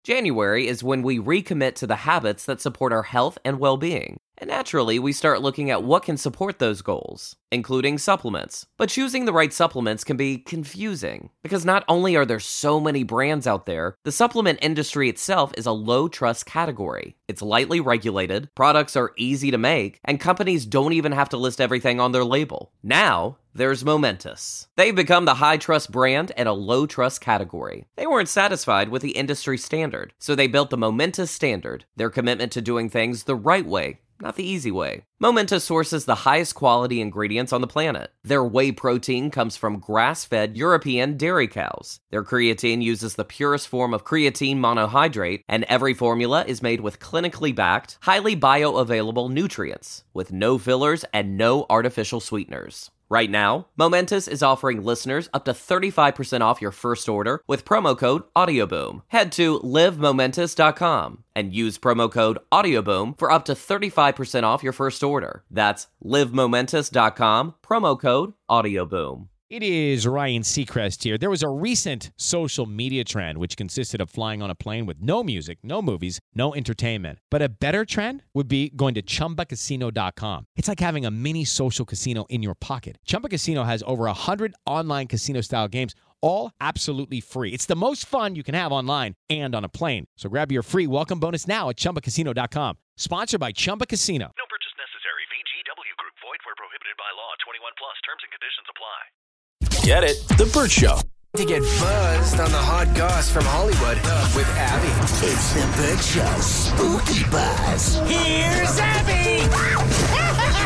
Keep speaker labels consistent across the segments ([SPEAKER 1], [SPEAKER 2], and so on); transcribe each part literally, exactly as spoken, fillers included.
[SPEAKER 1] January is when we recommit to the habits that support our health and well-being. And naturally, we start looking at what can support those goals, including supplements. But choosing the right supplements can be confusing, because not only are there so many brands out there, the supplement industry itself is a low-trust category. It's lightly regulated, products are easy to make, and companies don't even have to list everything on their label. Now, there's Momentous. They've become the high-trust brand in a low-trust category. They weren't satisfied with the industry standard, so they built the Momentous Standard, their commitment to doing things the right way, not the easy way. Momentous sources the highest quality ingredients on the planet. Their whey protein comes from grass-fed European dairy cows. Their creatine uses the purest form of creatine monohydrate, and every formula is made with clinically backed, highly bioavailable nutrients, with no fillers and no artificial sweeteners. Right now, Momentous is offering listeners up to thirty-five percent off your first order with promo code AudioBoom. Head to live momentous dot com and use promo code AudioBoom for up to thirty-five percent off your first order. That's live momentous dot com, promo code AudioBoom.
[SPEAKER 2] It is Ryan Seacrest here. There was a recent social media trend which consisted of flying on a plane with no music, no movies, no entertainment. But a better trend would be going to chumba casino dot com. It's like having a mini social casino in your pocket. Chumba Casino has over one hundred online casino-style games, all absolutely free. It's the most fun you can have online and on a plane. So grab your free welcome bonus now at chumba casino dot com. Sponsored by Chumba Casino.
[SPEAKER 3] No purchase necessary. V G W Group. Void where prohibited by law. twenty-one plus. Terms and conditions apply.
[SPEAKER 4] Get it? The Burt Show.
[SPEAKER 5] To get buzzed on the hot goss from Hollywood with Abby.
[SPEAKER 6] It's the Burt Show Spooky Buzz.
[SPEAKER 5] Here's Abby!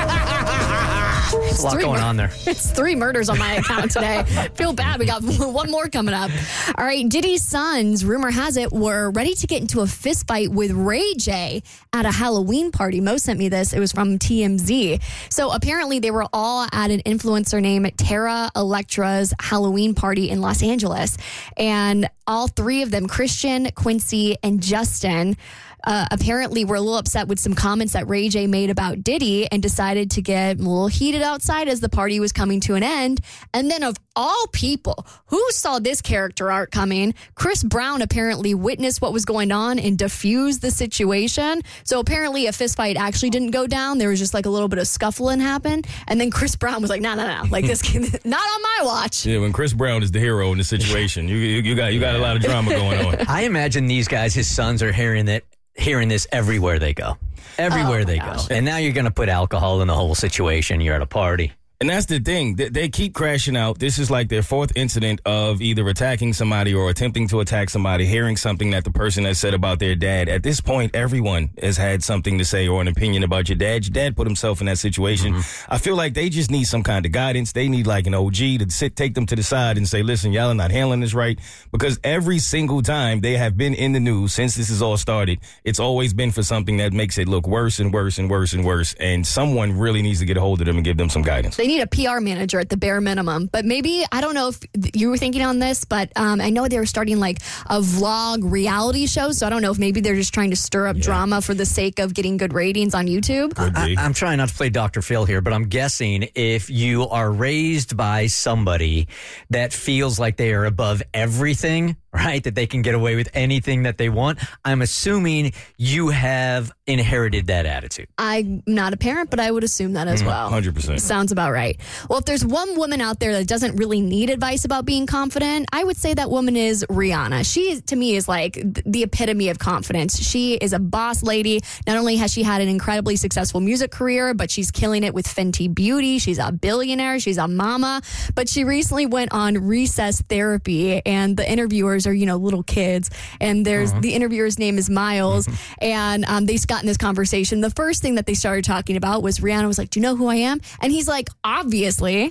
[SPEAKER 7] There's a lot going on there.
[SPEAKER 8] It's three murders on my account today. Feel bad. We got one more coming up. All right. Diddy's sons, rumor has it, were ready to get into a fist fight with Ray J at a Halloween party. Mo sent me this. It was from T M Z. So apparently they were all at an influencer named Tara Electra's Halloween party in Los Angeles. And all three of them, Christian, Quincy, and Justin, Uh, apparently were a little upset with some comments that Ray J made about Diddy and decided to get a little heated outside as the party was coming to an end. And then of all people, who saw this character arc coming? Chris Brown apparently witnessed what was going on and diffused the situation. So apparently a fist fight actually didn't go down. There was just like a little bit of scuffling happened. And then Chris Brown was like, no, no, no, like this, not on my watch.
[SPEAKER 9] Yeah, when Chris Brown is the hero in the situation, you, you, you got you got a lot of drama going on.
[SPEAKER 7] I imagine these guys, his sons, are hearing that. Hearing this everywhere they go. Everywhere
[SPEAKER 8] oh
[SPEAKER 7] they
[SPEAKER 8] gosh.
[SPEAKER 7] go. And now you're going to put alcohol in the whole situation. You're at a party.
[SPEAKER 9] And that's the thing. They, they keep crashing out. This is like their fourth incident of either attacking somebody or attempting to attack somebody, hearing something that the person has said about their dad. At this point, everyone has had something to say or an opinion about your dad. Your dad put himself in that situation. Mm-hmm. I feel like they just need some kind of guidance. They need like an O G to sit, take them to the side and say, listen, y'all are not handling this right. Because every single time they have been in the news since this has all started, it's always been for something that makes it look worse and worse and worse and worse. And someone really needs to get a hold of them and give them some guidance.
[SPEAKER 8] They need a P R manager at the bare minimum. But maybe, I don't know if you were thinking on this, but um, I know they were starting like a vlog reality show. So I don't know if maybe they're just trying to stir up yeah. drama for the sake of getting good ratings on YouTube.
[SPEAKER 7] I, I'm trying not to play Doctor Phil here, but I'm guessing if you are raised by somebody that feels like they are above everything, right, that they can get away with anything that they want, I'm assuming you have inherited that attitude.
[SPEAKER 8] I'm not a parent, but I would assume that as well.
[SPEAKER 9] one hundred percent.
[SPEAKER 8] Sounds about right. Well, if there's one woman out there that doesn't really need advice about being confident, I would say that woman is Rihanna. She, to me, is like the epitome of confidence. She is a boss lady. Not only has she had an incredibly successful music career, but she's killing it with Fenty Beauty. She's a billionaire. She's a mama. But she recently went on recess therapy, and the interviewers are, you know, little kids. And there's uh-huh. the interviewer's name is Miles. And um, they got in this conversation. The first thing that they started talking about was Rihanna was like, do you know who I am? And he's like, obviously.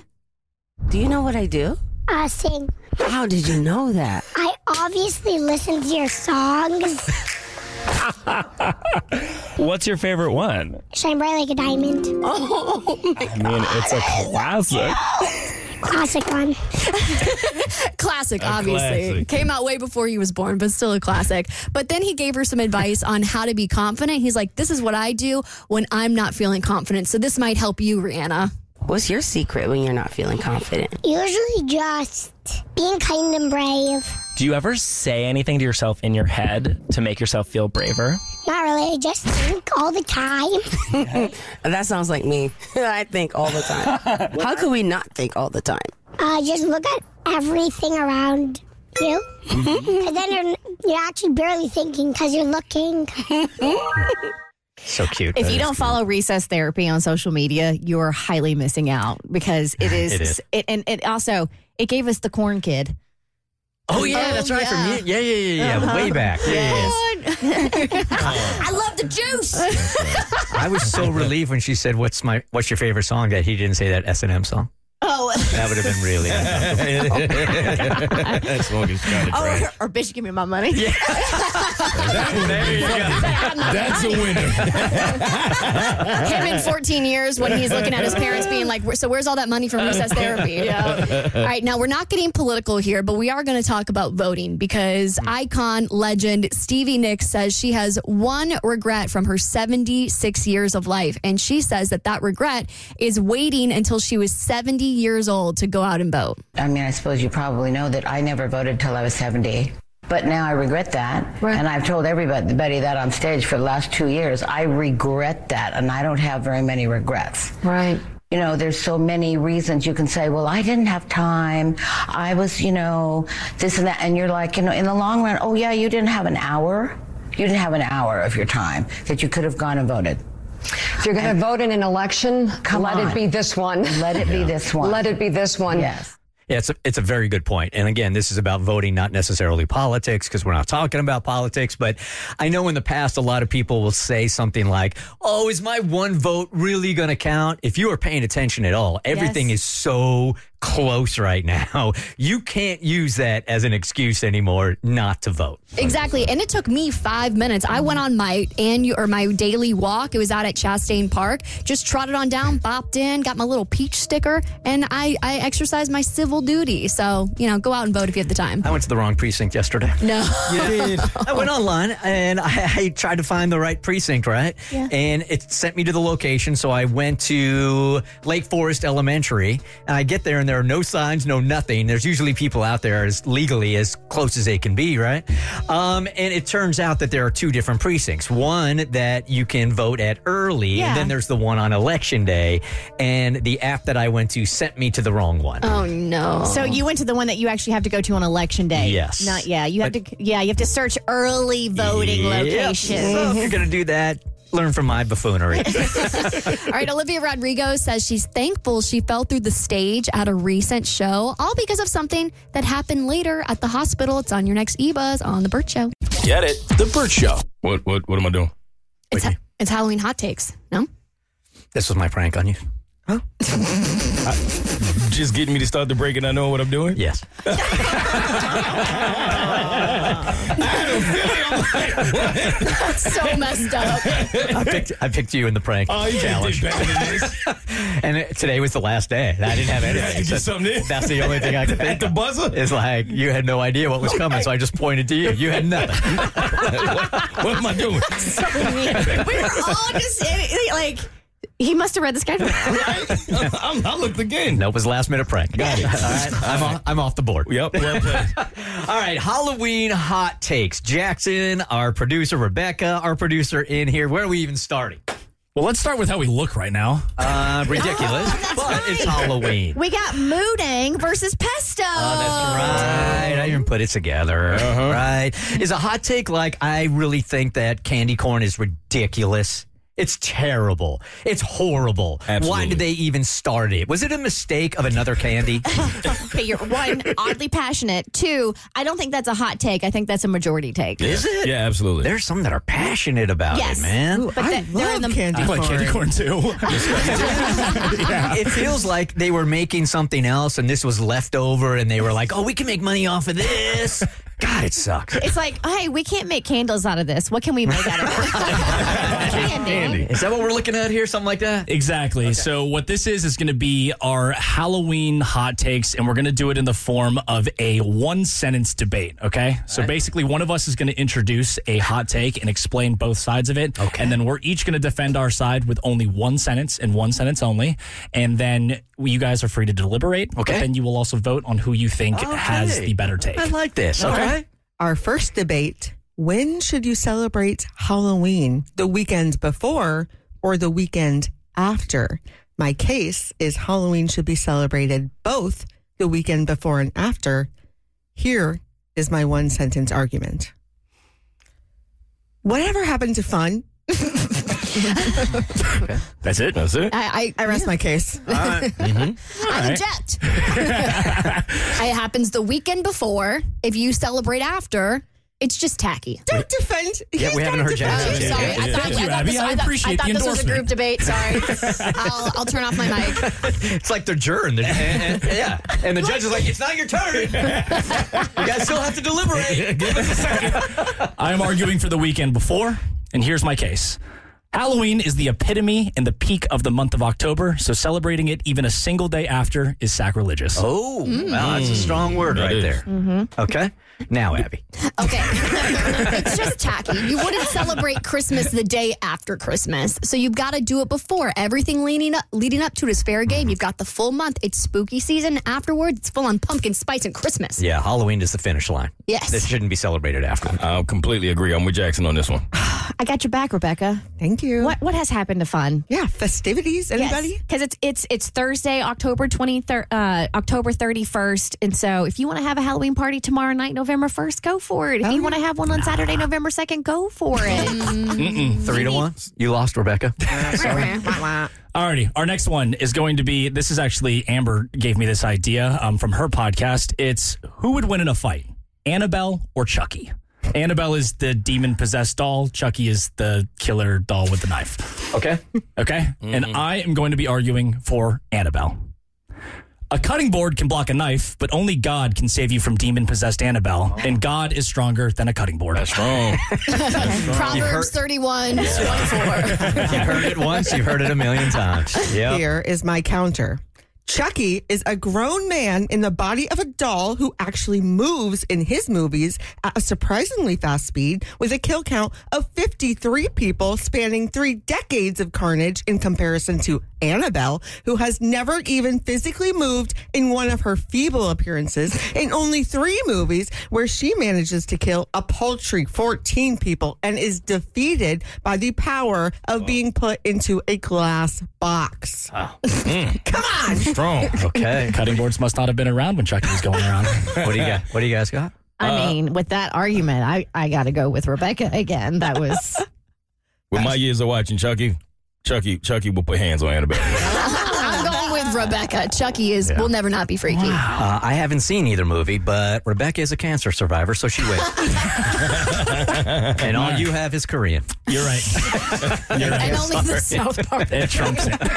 [SPEAKER 10] Do you know what I do?
[SPEAKER 11] Uh, sing.
[SPEAKER 10] How did you know that?
[SPEAKER 11] I obviously listen to your songs.
[SPEAKER 12] What's your favorite one?
[SPEAKER 11] Shine Bright Like a Diamond.
[SPEAKER 10] Oh, my
[SPEAKER 12] I mean, it's a classic.
[SPEAKER 11] Classic one.
[SPEAKER 8] Classic,
[SPEAKER 9] A
[SPEAKER 8] obviously.
[SPEAKER 9] classic.
[SPEAKER 8] Came out way before he was born, but still a classic. But then he gave her some advice on how to be confident. He's like, this is what I do when I'm not feeling confident. So this might help you, Rihanna.
[SPEAKER 10] What's your secret when you're not feeling confident?
[SPEAKER 11] Usually just being kind and brave.
[SPEAKER 12] Do you ever say anything to yourself in your head to make yourself feel braver?
[SPEAKER 11] Not really. I just think all the time.
[SPEAKER 10] That sounds like me. I think all the time. How could we not think all the time?
[SPEAKER 11] Uh, just look at everything around you. Because then you're, you're actually barely thinking because you're looking.
[SPEAKER 7] So cute.
[SPEAKER 13] If you don't follow recess therapy on social media, you're highly missing out because it is.
[SPEAKER 7] It is.
[SPEAKER 13] It, and it also, it gave us the corn kid.
[SPEAKER 7] Oh, yeah, that's right.
[SPEAKER 13] yeah.
[SPEAKER 7] From you. Yeah, yeah, yeah, yeah.
[SPEAKER 13] Uh-huh.
[SPEAKER 7] Way back. Yeah, yeah, yeah.
[SPEAKER 13] I love the juice.
[SPEAKER 7] I was so relieved when she said, "What's my What's your favorite song?" that he didn't say that S and M song.
[SPEAKER 13] Oh,
[SPEAKER 7] that would have been really uncomfortable.
[SPEAKER 9] That song is kind of
[SPEAKER 13] oh,
[SPEAKER 9] trash.
[SPEAKER 13] or, or bitch, give me my money.
[SPEAKER 7] Yeah.
[SPEAKER 9] There you go. That's a winner.
[SPEAKER 8] Him in fourteen years when he's looking at his parents being like, so where's all that money from recess therapy? Yeah. All right, now we're not getting political here, but we are going to talk about voting because icon legend Stevie Nicks says she has one regret from her seventy-six years of life. And she says that that regret is waiting until she was seventy years old to go out and vote.
[SPEAKER 14] I mean, I suppose you probably know that I never voted till I was seventy. But now I regret that. Right. And I've told everybody that on stage for the last two years. I regret that, and I don't have very many regrets. Right. You know, there's so many reasons you can say, well, I didn't have time. I was, you know, this and that. And you're like, you know, in the long run, oh, yeah, you didn't have an hour. You didn't have an hour of your time that you could have gone and voted.
[SPEAKER 15] If you're going to vote in an election,
[SPEAKER 14] Come
[SPEAKER 15] let
[SPEAKER 14] on.
[SPEAKER 15] it be this one.
[SPEAKER 14] Let it be this one.
[SPEAKER 15] Let it be this one.
[SPEAKER 14] Yes.
[SPEAKER 7] Yeah, it's a, it's a very good point. And again, this is about voting, not necessarily politics, because we're not talking about politics. But I know in the past, a lot of people will say something like, oh, is my one vote really going to count? If you are paying attention at all, everything
[SPEAKER 13] Yes.
[SPEAKER 7] is so close right now. You can't use that as an excuse anymore not to vote.
[SPEAKER 8] Exactly. And it took me five minutes. I went on my annual or my daily walk. It was out at Chastain Park. Just trotted on down, bopped in, got my little peach sticker, and I, I exercised my civil duty. So, you know, go out and vote if you have the time.
[SPEAKER 7] I went to the wrong precinct yesterday.
[SPEAKER 8] No.
[SPEAKER 7] You did. I went online and I, I tried to find the right precinct, right?
[SPEAKER 8] Yeah.
[SPEAKER 7] And it sent me to the location. So I went to Lake Forest Elementary, and I get there and there are no signs, no nothing. There's usually people out there as legally as close as they can be, right? Um, and it turns out that there are two different precincts. One that you can vote at early,
[SPEAKER 13] Yeah.
[SPEAKER 7] and then there's the one on election day. And the app that I went to sent me to the wrong one.
[SPEAKER 8] Oh, no.
[SPEAKER 13] So you went to the one that you actually have to go to on election day.
[SPEAKER 7] Yes.
[SPEAKER 13] Not yeah. You have to yeah. You have to search early voting
[SPEAKER 7] Yep.
[SPEAKER 13] locations.
[SPEAKER 7] So if you're going to do that, learn from my buffoonery.
[SPEAKER 8] All right, Olivia Rodrigo says she's thankful she fell through the stage at a recent show, all because of something that happened later at the hospital. It's on your next E-Buzz on The Burt Show.
[SPEAKER 4] Get it? The Burt Show.
[SPEAKER 9] What what what am I doing?
[SPEAKER 8] It's, ha- it's Halloween hot takes, no?
[SPEAKER 7] This was my prank on you.
[SPEAKER 9] Just getting me to start the break and I know what I'm doing?
[SPEAKER 7] Yes.
[SPEAKER 8] That's so messed up.
[SPEAKER 7] I picked I picked you in the prank
[SPEAKER 9] Oh, you
[SPEAKER 7] challenge.
[SPEAKER 9] did better than this.
[SPEAKER 7] And it, today was the last day. I didn't have
[SPEAKER 9] Yeah,
[SPEAKER 7] anything.
[SPEAKER 9] you get something in.
[SPEAKER 7] That's the only thing I could think
[SPEAKER 9] At the
[SPEAKER 7] of.
[SPEAKER 9] buzzer?
[SPEAKER 7] It's like you had no idea what was coming, so I just pointed to you. You had nothing.
[SPEAKER 9] What am I doing?
[SPEAKER 13] So weird. We were all just like he must have read the schedule.
[SPEAKER 9] I'm, I looked again.
[SPEAKER 7] Nope, it was last minute prank.
[SPEAKER 9] Got it.
[SPEAKER 7] All right, I'm off, I'm off the board.
[SPEAKER 9] Yep. Well played.
[SPEAKER 7] All right, Halloween hot takes. Jackson, our producer, Rebecca, our producer in here. Where are we even starting?
[SPEAKER 12] Well, let's start with how we look right now.
[SPEAKER 7] Uh, ridiculous,
[SPEAKER 13] Oh, that's
[SPEAKER 7] but
[SPEAKER 13] right.
[SPEAKER 7] it's Halloween.
[SPEAKER 13] We got Moodang versus Pesto.
[SPEAKER 7] Oh, that's right. I even put it together.
[SPEAKER 9] Uh-huh.
[SPEAKER 7] Right. Is a hot take like I really think that candy corn is ridiculous. It's terrible. It's horrible.
[SPEAKER 9] Absolutely.
[SPEAKER 7] Why did they even start it? Was it a mistake of another candy?
[SPEAKER 13] Okay, you're one, oddly passionate. Two, I don't think that's a hot take. I think that's a majority take.
[SPEAKER 7] Is it?
[SPEAKER 9] Yeah, absolutely.
[SPEAKER 7] There's some that are passionate about
[SPEAKER 13] Yes.
[SPEAKER 7] it, man.
[SPEAKER 13] But that- they're in the
[SPEAKER 12] candy I like candy corn too.
[SPEAKER 7] It feels like they were making something else and this was left over and they were like, oh, we can make money off of this. God, it sucks.
[SPEAKER 13] It's like, hey, we can't make candles out of this. What can we make out of it? Candy.
[SPEAKER 7] Is that what we're looking at here? Something like that?
[SPEAKER 12] Exactly. Okay. So what this is is going to be our Halloween hot takes, and we're going to do it in the form of a one-sentence debate, okay? So right. basically, one of us is going to introduce a hot take and explain both sides of it, okay. and then we're each going to defend our side with only one sentence and one sentence only, and then you guys are free to deliberate, okay. but then you will also vote on who you think okay. has the better take.
[SPEAKER 7] I like this. Okay.
[SPEAKER 16] Okay. Our first debate, when should you celebrate Halloween? The weekend before or the weekend after? My case is Halloween should be celebrated both the weekend before and after. Here is my one sentence argument. Whatever happened to fun?
[SPEAKER 12] Okay. That's it? That's it?
[SPEAKER 16] I, I, I rest yeah. my case.
[SPEAKER 12] All right. Mm-hmm. All
[SPEAKER 8] I
[SPEAKER 12] right.
[SPEAKER 8] object. It happens the weekend before. If you celebrate after, it's just tacky.
[SPEAKER 16] Don't defend.
[SPEAKER 7] Yeah, we haven't heard
[SPEAKER 8] Jack. Oh, sorry. I thought,
[SPEAKER 12] Thank you,
[SPEAKER 8] I thought
[SPEAKER 12] Abby.
[SPEAKER 8] this,
[SPEAKER 12] I
[SPEAKER 8] I thought,
[SPEAKER 12] appreciate
[SPEAKER 8] I thought
[SPEAKER 12] the
[SPEAKER 8] this was a
[SPEAKER 12] endorsement.
[SPEAKER 8] group debate. Sorry. I'll, I'll turn off my mic.
[SPEAKER 7] It's like they're juring. They're, and, and, yeah. And the judge is like, it's not your turn. You guys still have to deliberate.
[SPEAKER 12] Give us a second. I am arguing for the weekend before, and here's my case. Halloween is the epitome and the peak of the month of October, so celebrating it even a single day after is sacrilegious.
[SPEAKER 7] Oh, mm. Well, that's a strong word
[SPEAKER 12] that
[SPEAKER 7] right
[SPEAKER 12] is.
[SPEAKER 7] there.
[SPEAKER 8] Mm-hmm.
[SPEAKER 7] Okay. Now, Abby.
[SPEAKER 8] Okay. It's just tacky. You wouldn't celebrate Christmas the day after Christmas, so you've got to do it before. Everything leading up, leading up to it is fair game. You've got the full month. It's spooky season. Afterwards, it's full on pumpkin spice and Christmas.
[SPEAKER 7] Yeah, Halloween is the finish line.
[SPEAKER 8] Yes.
[SPEAKER 7] This shouldn't be celebrated after.
[SPEAKER 9] I completely agree. I'm with Jackson on this one.
[SPEAKER 13] I got your back, Rebecca.
[SPEAKER 16] Thank you.
[SPEAKER 13] What what has happened to fun?
[SPEAKER 16] Yeah, festivities. Anybody?
[SPEAKER 13] Because it's it's it's Thursday, October twenty-third, uh, October thirty-first, and so if you want to have a Halloween party tomorrow night, November first, go for it. If
[SPEAKER 16] oh,
[SPEAKER 13] you want to have one on Saturday, November second, go for it.
[SPEAKER 7] Mm-mm. Three to one. You lost, Rebecca.
[SPEAKER 12] Alrighty, our next one is going to be, this is actually, Amber gave me this idea um, from her podcast. It's who would win in a fight, Annabelle or Chucky? Annabelle is the demon-possessed doll. Chucky is the killer doll with the knife.
[SPEAKER 7] Okay.
[SPEAKER 12] Okay? Mm-hmm. And I am going to be arguing for Annabelle. A cutting board can block a knife, but only God can save you from demon-possessed Annabelle. Oh. And God is stronger than a cutting board.
[SPEAKER 9] That's strong.
[SPEAKER 8] That's strong. Proverbs thirty-one, twenty-four.
[SPEAKER 7] You heard it once, you've heard it a million times. Yep.
[SPEAKER 16] Here is my counter. Chucky is a grown man in the body of a doll who actually moves in his movies at a surprisingly fast speed with a kill count of fifty-three people spanning three decades of carnage in comparison to Annabelle, who has never even physically moved in one of her feeble appearances in only three movies where she manages to kill a paltry fourteen people and is defeated by the power of oh. being put into a glass box.
[SPEAKER 12] Oh. Mm.
[SPEAKER 16] Come on!
[SPEAKER 9] Strong.
[SPEAKER 7] Okay.
[SPEAKER 12] Cutting boards must not have been around when Chucky was going around.
[SPEAKER 7] What do you got? What do you guys got?
[SPEAKER 13] I
[SPEAKER 9] Uh,
[SPEAKER 13] mean, with that argument, I, I got to go with Rebecca again. That was.
[SPEAKER 9] With my years of watching Chucky, Chucky, Chucky will put hands on Annabelle.
[SPEAKER 8] I'm going with Rebecca. Chucky is
[SPEAKER 7] Yeah.
[SPEAKER 8] will never not be freaky.
[SPEAKER 7] Uh, I haven't seen either movie, but Rebecca is a cancer survivor, so she wins. And all you have is Korean.
[SPEAKER 12] You're right. You're right.
[SPEAKER 8] And only the South part.
[SPEAKER 12] It trumps it.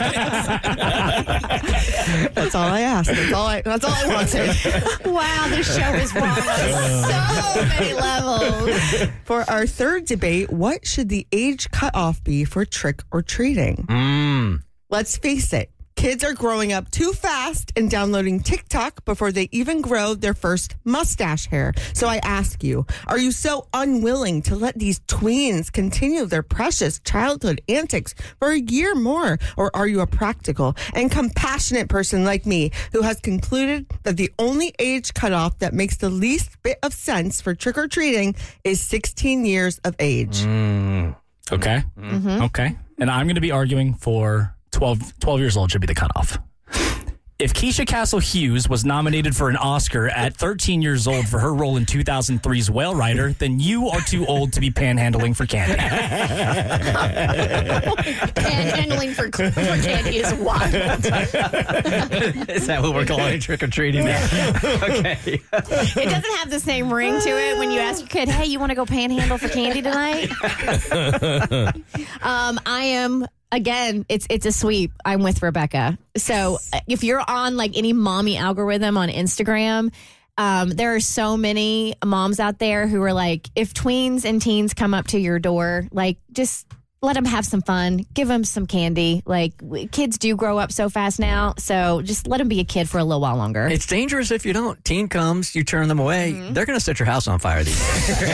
[SPEAKER 16] That's all I asked. That's all I. That's all I wanted.
[SPEAKER 13] Wow, this show is wrong on so many levels.
[SPEAKER 16] For our third debate, what should the age cutoff be for trick or treating?
[SPEAKER 7] Mm.
[SPEAKER 16] Let's face it. Kids are growing up too fast and downloading TikTok before they even grow their first mustache hair. So I ask you, are you so unwilling to let these tweens continue their precious childhood antics for a year more? Or are you a practical and compassionate person like me who has concluded that the only age cutoff that makes the least bit of sense for trick-or-treating is sixteen years of age?
[SPEAKER 12] Mm. Okay.
[SPEAKER 13] Mm-hmm.
[SPEAKER 12] Okay. And I'm going to be arguing for twelve, twelve years old should be the cutoff. If Keisha Castle Hughes was nominated for an Oscar at thirteen years old for her role in two thousand three's Whale Rider, then you are too old to be panhandling for candy.
[SPEAKER 8] Panhandling for, for candy is wild.
[SPEAKER 7] Is that what we're calling trick-or-treating now? Okay.
[SPEAKER 13] It doesn't have the same ring to it when you ask your kid, hey, you want to go panhandle for candy tonight? um, I am... Again, it's it's a sweep. I'm with Rebecca. So if you're on like any mommy algorithm on Instagram, um, there are so many moms out there who are like, if tweens and teens come up to your door, like, just let them have some fun. Give them some candy. Like, w- kids do grow up so fast now, so just let them be a kid for a little while longer.
[SPEAKER 7] It's dangerous if you don't. Teen comes, you turn them away,
[SPEAKER 13] Mm-hmm.
[SPEAKER 7] they're going to set your house on fire these days.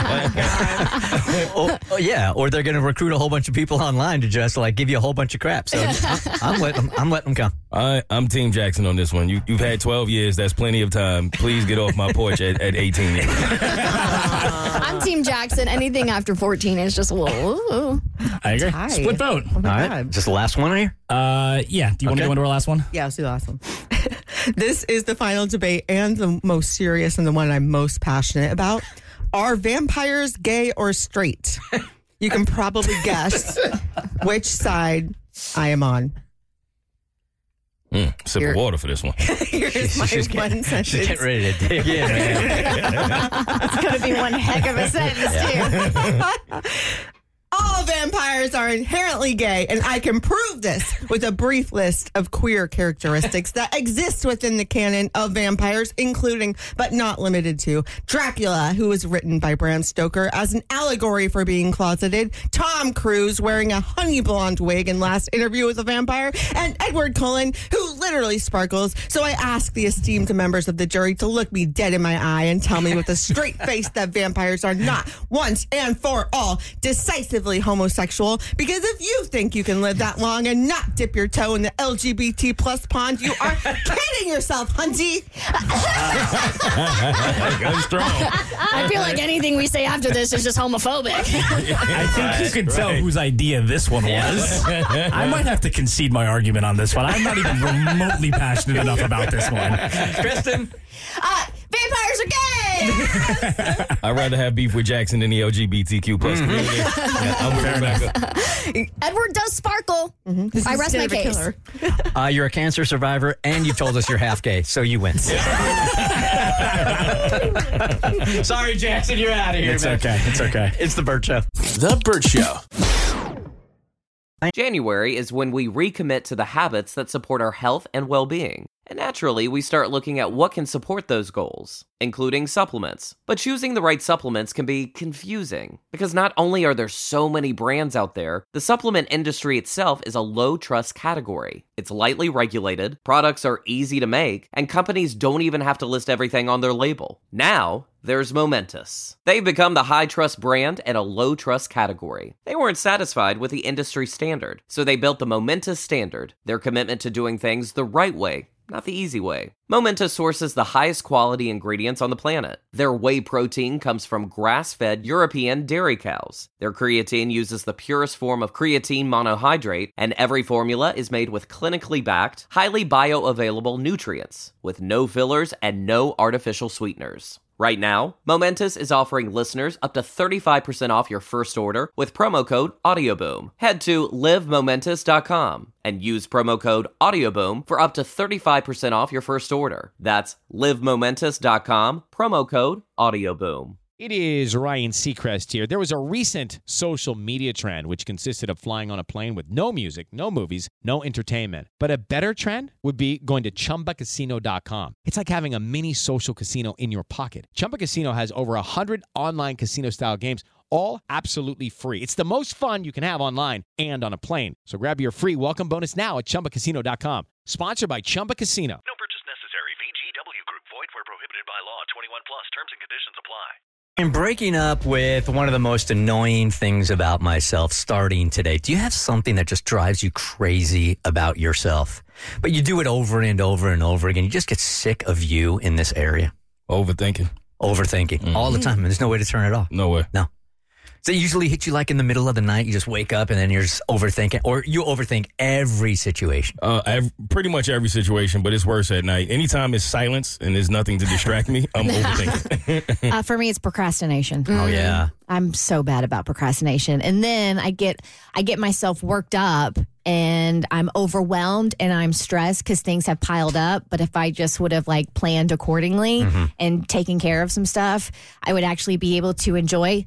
[SPEAKER 7] oh, oh, yeah, or they're going to recruit a whole bunch of people online to just like give you a whole bunch of crap. So I'm, I'm letting them, I'm letting them come.
[SPEAKER 9] I, I'm Team Jackson on this one. You, you've had twelve years. That's plenty of time. Please get off my porch at, at eighteen years.
[SPEAKER 8] I'm Team Jackson. Anything after fourteen is just a little. Ooh.
[SPEAKER 12] I agree.
[SPEAKER 16] Hi.
[SPEAKER 12] Split vote.
[SPEAKER 16] Oh my
[SPEAKER 7] All right,
[SPEAKER 16] God.
[SPEAKER 7] just the last one here.
[SPEAKER 12] Uh, yeah. Do you want to
[SPEAKER 7] Okay.
[SPEAKER 12] go into our last one?
[SPEAKER 16] Yeah, let's do the last one. This is the final debate and the most serious and the one I'm most passionate about. Are vampires gay or straight? You can probably guess which side I am on.
[SPEAKER 9] Mm, sip
[SPEAKER 16] Here.
[SPEAKER 9] of water for this one.
[SPEAKER 16] Here's my
[SPEAKER 7] She's
[SPEAKER 16] one
[SPEAKER 7] getting,
[SPEAKER 16] sentence.
[SPEAKER 7] she's getting ready to dig in, man.
[SPEAKER 13] It's going to be one heck of a sentence, too.
[SPEAKER 16] All vampires are inherently gay, and I can prove this with a brief list of queer characteristics that exist within the canon of vampires, including, but not limited to, Dracula, who was written by Bram Stoker as an allegory for being closeted, Tom Cruise wearing a honey blonde wig in Last Interview with a Vampire, and Edward Cullen, who literally sparkles. So I ask the esteemed members of the jury to look me dead in my eye and tell me with a straight face that vampires are not once and for all decisively homosexual, because if you think you can live that long and not dip your toe in the L G B T plus pond, you are kidding yourself, Hunty.
[SPEAKER 9] That's strong.
[SPEAKER 8] I feel like anything we say after this is just homophobic.
[SPEAKER 12] I think you can tell whose idea this one was. I might have to concede my argument on this one. I'm not even remotely passionate enough about this one.
[SPEAKER 7] Kristen?
[SPEAKER 8] Uh, vampires are gay!
[SPEAKER 9] I'd rather have beef with Jackson than the L G B T Q plus community. Yeah, I'm fair enough.
[SPEAKER 8] Edward does sparkle. I rest my case.
[SPEAKER 7] Uh, you're a cancer survivor, and you've told us you're half gay, so you win. Sorry, Jackson, you're out of here,
[SPEAKER 12] It's
[SPEAKER 7] man.
[SPEAKER 12] okay. It's okay.
[SPEAKER 7] It's the Burt Show.
[SPEAKER 4] The Burt Show.
[SPEAKER 1] January is when we recommit to the habits that support our health and well-being. And naturally, we start looking at what can support those goals, including supplements. But choosing the right supplements can be confusing, because not only are there so many brands out there, the supplement industry itself is a low-trust category. It's lightly regulated, products are easy to make, and companies don't even have to list everything on their label. Now, there's Momentous. They've become the high-trust brand in a low-trust category. They weren't satisfied with the industry standard, so they built the Momentous Standard, their commitment to doing things the right way, not the easy way. Momentous sources the highest quality ingredients on the planet. Their whey protein comes from grass-fed European dairy cows. Their creatine uses the purest form of creatine monohydrate, and every formula is made with clinically backed, highly bioavailable nutrients, with no fillers and no artificial sweeteners. Right now, Momentous is offering listeners up to thirty-five percent off your first order with promo code AudioBoom. Head to live momentous dot com and use promo code AudioBoom for up to thirty-five percent off your first order. That's live momentous dot com, promo code AudioBoom.
[SPEAKER 2] It is Ryan Seacrest here. There was a recent social media trend which consisted of flying on a plane with no music, no movies, no entertainment. But a better trend would be going to chumba casino dot com. It's like having a mini social casino in your pocket. Chumba Casino has over one hundred online casino-style games, all absolutely free. It's the most fun you can have online and on a plane. So grab your free welcome bonus now at chumba casino dot com. Sponsored by Chumba Casino.
[SPEAKER 3] No purchase necessary. V G W Group. Void where prohibited by law. twenty-one plus. Terms and conditions apply.
[SPEAKER 7] I'm breaking up with one of the most annoying things about myself starting today. Do you have something that just drives you crazy about yourself? But you do it over and over and over again. You just get sick of you in this area.
[SPEAKER 9] Overthinking.
[SPEAKER 7] Overthinking. Mm-hmm. All the time. And there's no way to turn it off.
[SPEAKER 9] No way.
[SPEAKER 7] No. So it usually hits you like in the middle of the night. You just wake up and then you're just overthinking, or you overthink every situation.
[SPEAKER 9] Uh, I've, pretty much every situation, but it's worse at night. Anytime it's silence and there's nothing to distract me, I'm overthinking.
[SPEAKER 13] uh, for me, it's procrastination.
[SPEAKER 7] Oh yeah,
[SPEAKER 13] I'm so bad about procrastination, and then I get I get myself worked up, and I'm overwhelmed and I'm stressed because things have piled up. But if I just would have like planned accordingly mm-hmm. and taken care of some stuff, I would actually be able to enjoy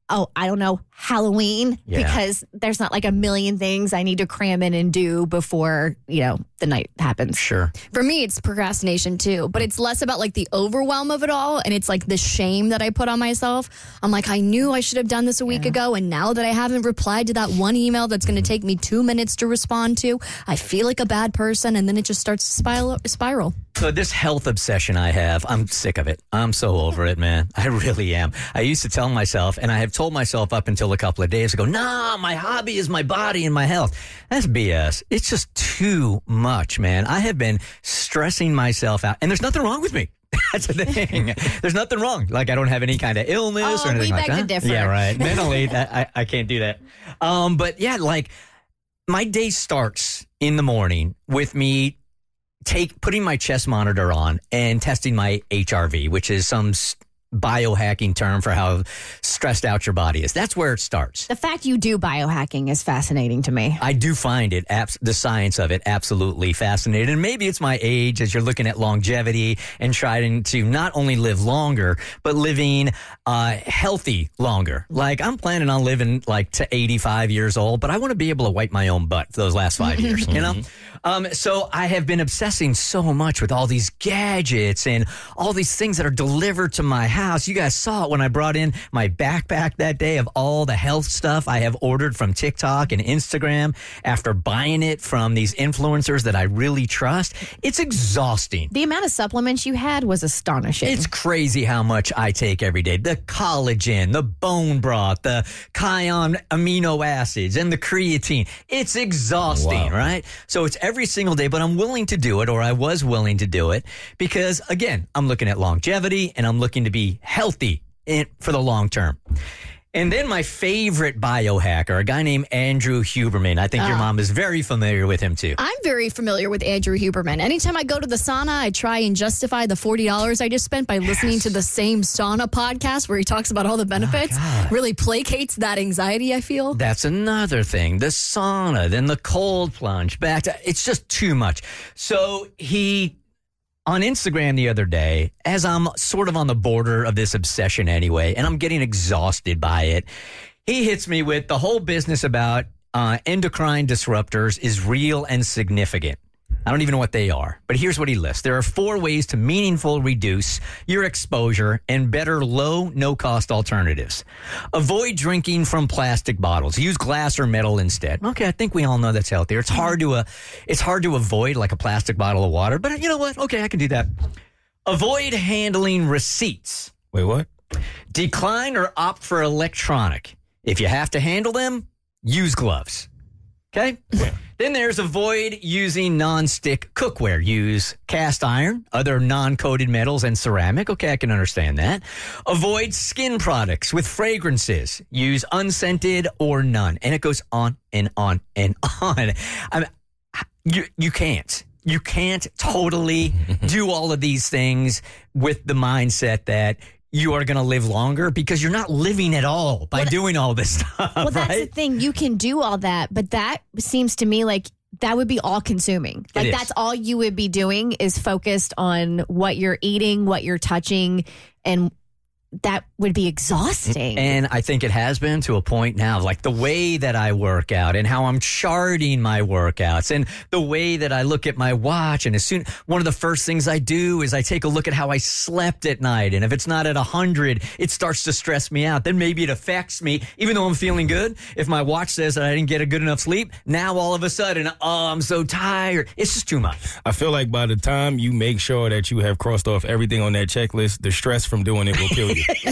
[SPEAKER 13] oh, I don't know, Halloween,
[SPEAKER 7] Yeah.
[SPEAKER 13] because there's not like a million things I need to cram in and do before, you know, the night happens.
[SPEAKER 7] Sure.
[SPEAKER 8] For me, it's procrastination too, but it's less about like the overwhelm of it all. And it's like the shame that I put on myself. I'm like, I knew I should have done this a week ago. And now that I haven't replied to that one email that's going to take me two minutes to respond to, I feel like a bad person. And then it just starts to spiral. spiral.
[SPEAKER 7] So this health obsession I have, I'm sick of it. I'm so over it, man. I really am. I used to tell myself, and I have told myself up until a couple of days ago, nah, my hobby is my body and my health. That's B S. It's just too much, man. I have been stressing myself out, and there's nothing wrong with me. That's the thing. There's nothing wrong. Like, I don't have any kind of illness
[SPEAKER 13] Oh,
[SPEAKER 7] or anything
[SPEAKER 13] we
[SPEAKER 7] like
[SPEAKER 13] beg
[SPEAKER 7] that.
[SPEAKER 13] to differ.
[SPEAKER 7] Yeah, right. Mentally, that, I, I can't do that. Um, but yeah, like, my day starts in the morning with me take putting my chest monitor on and testing my H R V, which is some s- biohacking term for how stressed out your body is. That's where it starts.
[SPEAKER 13] The fact you do biohacking is fascinating to me.
[SPEAKER 7] I do find it, abs- the science of it, absolutely fascinating. And maybe it's my age as you're looking at longevity and trying to not only live longer, but living uh, healthy longer. Like, I'm planning on living like to eighty-five years old, but I want to be able to wipe my own butt for those last five years, you know? Um, so I have been obsessing so much with all these gadgets and all these things that are delivered to my house. You guys saw it when I brought in my backpack that day of all the health stuff I have ordered from TikTok and Instagram after buying it from these influencers that I really trust. It's exhausting.
[SPEAKER 13] The amount of supplements you had was astonishing.
[SPEAKER 7] It's crazy how much I take every day. The collagen, the bone broth, the Kion amino acids, and the creatine. It's exhausting,
[SPEAKER 9] Wow.
[SPEAKER 7] right? So it's every single day, but I'm willing to do it, or I was willing to do it, because, again, I'm looking at longevity, and I'm looking to be healthy in, for the long term. And then my favorite biohacker, a guy named Andrew Huberman. I think your
[SPEAKER 8] Oh.
[SPEAKER 7] mom is very familiar with him, too.
[SPEAKER 8] I'm very familiar with Andrew Huberman. Anytime I go to the sauna, I try and justify the forty dollars I just spent by listening to the same sauna podcast where he talks about all the benefits. Really placates that anxiety, I feel.
[SPEAKER 7] That's another thing. The sauna, then the cold plunge, back to, it's just too much. So he, on Instagram the other day, as I'm sort of on the border of this obsession anyway, and I'm getting exhausted by it, he hits me with the whole business about uh, endocrine disruptors is real and significant. I don't even know what they are, but here's what he lists. There are four ways to meaningfully reduce your exposure and better low, no-cost alternatives. Avoid drinking from plastic bottles. Use glass or metal instead. Okay, I think we all know that's healthier. It's hard to uh, it's hard to avoid like a plastic bottle of water, but you know what? Okay, I can do that. Avoid handling receipts.
[SPEAKER 9] Wait, what?
[SPEAKER 7] Decline or opt for electronic. If you have to handle them, use gloves. Okay? Then there's avoid using non-stick cookware. Use cast iron, other non-coated metals, and ceramic. Okay, I can understand that. Avoid skin products with fragrances. Use unscented or none. And it goes on and on and on. I mean, you, you can't. You can't totally do all of these things with the mindset that you are going to live longer, because you're not living at all by
[SPEAKER 13] Well,
[SPEAKER 7] doing all this stuff,
[SPEAKER 13] Well, that's
[SPEAKER 7] right?
[SPEAKER 13] the thing. You can do all that, but that seems to me like that would be all consuming. Like
[SPEAKER 7] is.
[SPEAKER 13] that's all you would be doing is focused on what you're eating, what you're touching, and that would be exhausting.
[SPEAKER 7] And I think it has been to a point now, like the way that I work out and how I'm charting my workouts and the way that I look at my watch. And as soon, one of the first things I do is I take a look at how I slept at night. And if it's not at a hundred, it starts to stress me out. Then maybe it affects me, even though I'm feeling good. If my watch says that I didn't get a good enough sleep, now all of a sudden, oh, I'm so tired. It's just too much.
[SPEAKER 9] I feel like by the time you make sure that you have crossed off everything on that checklist, the stress from doing it will kill you.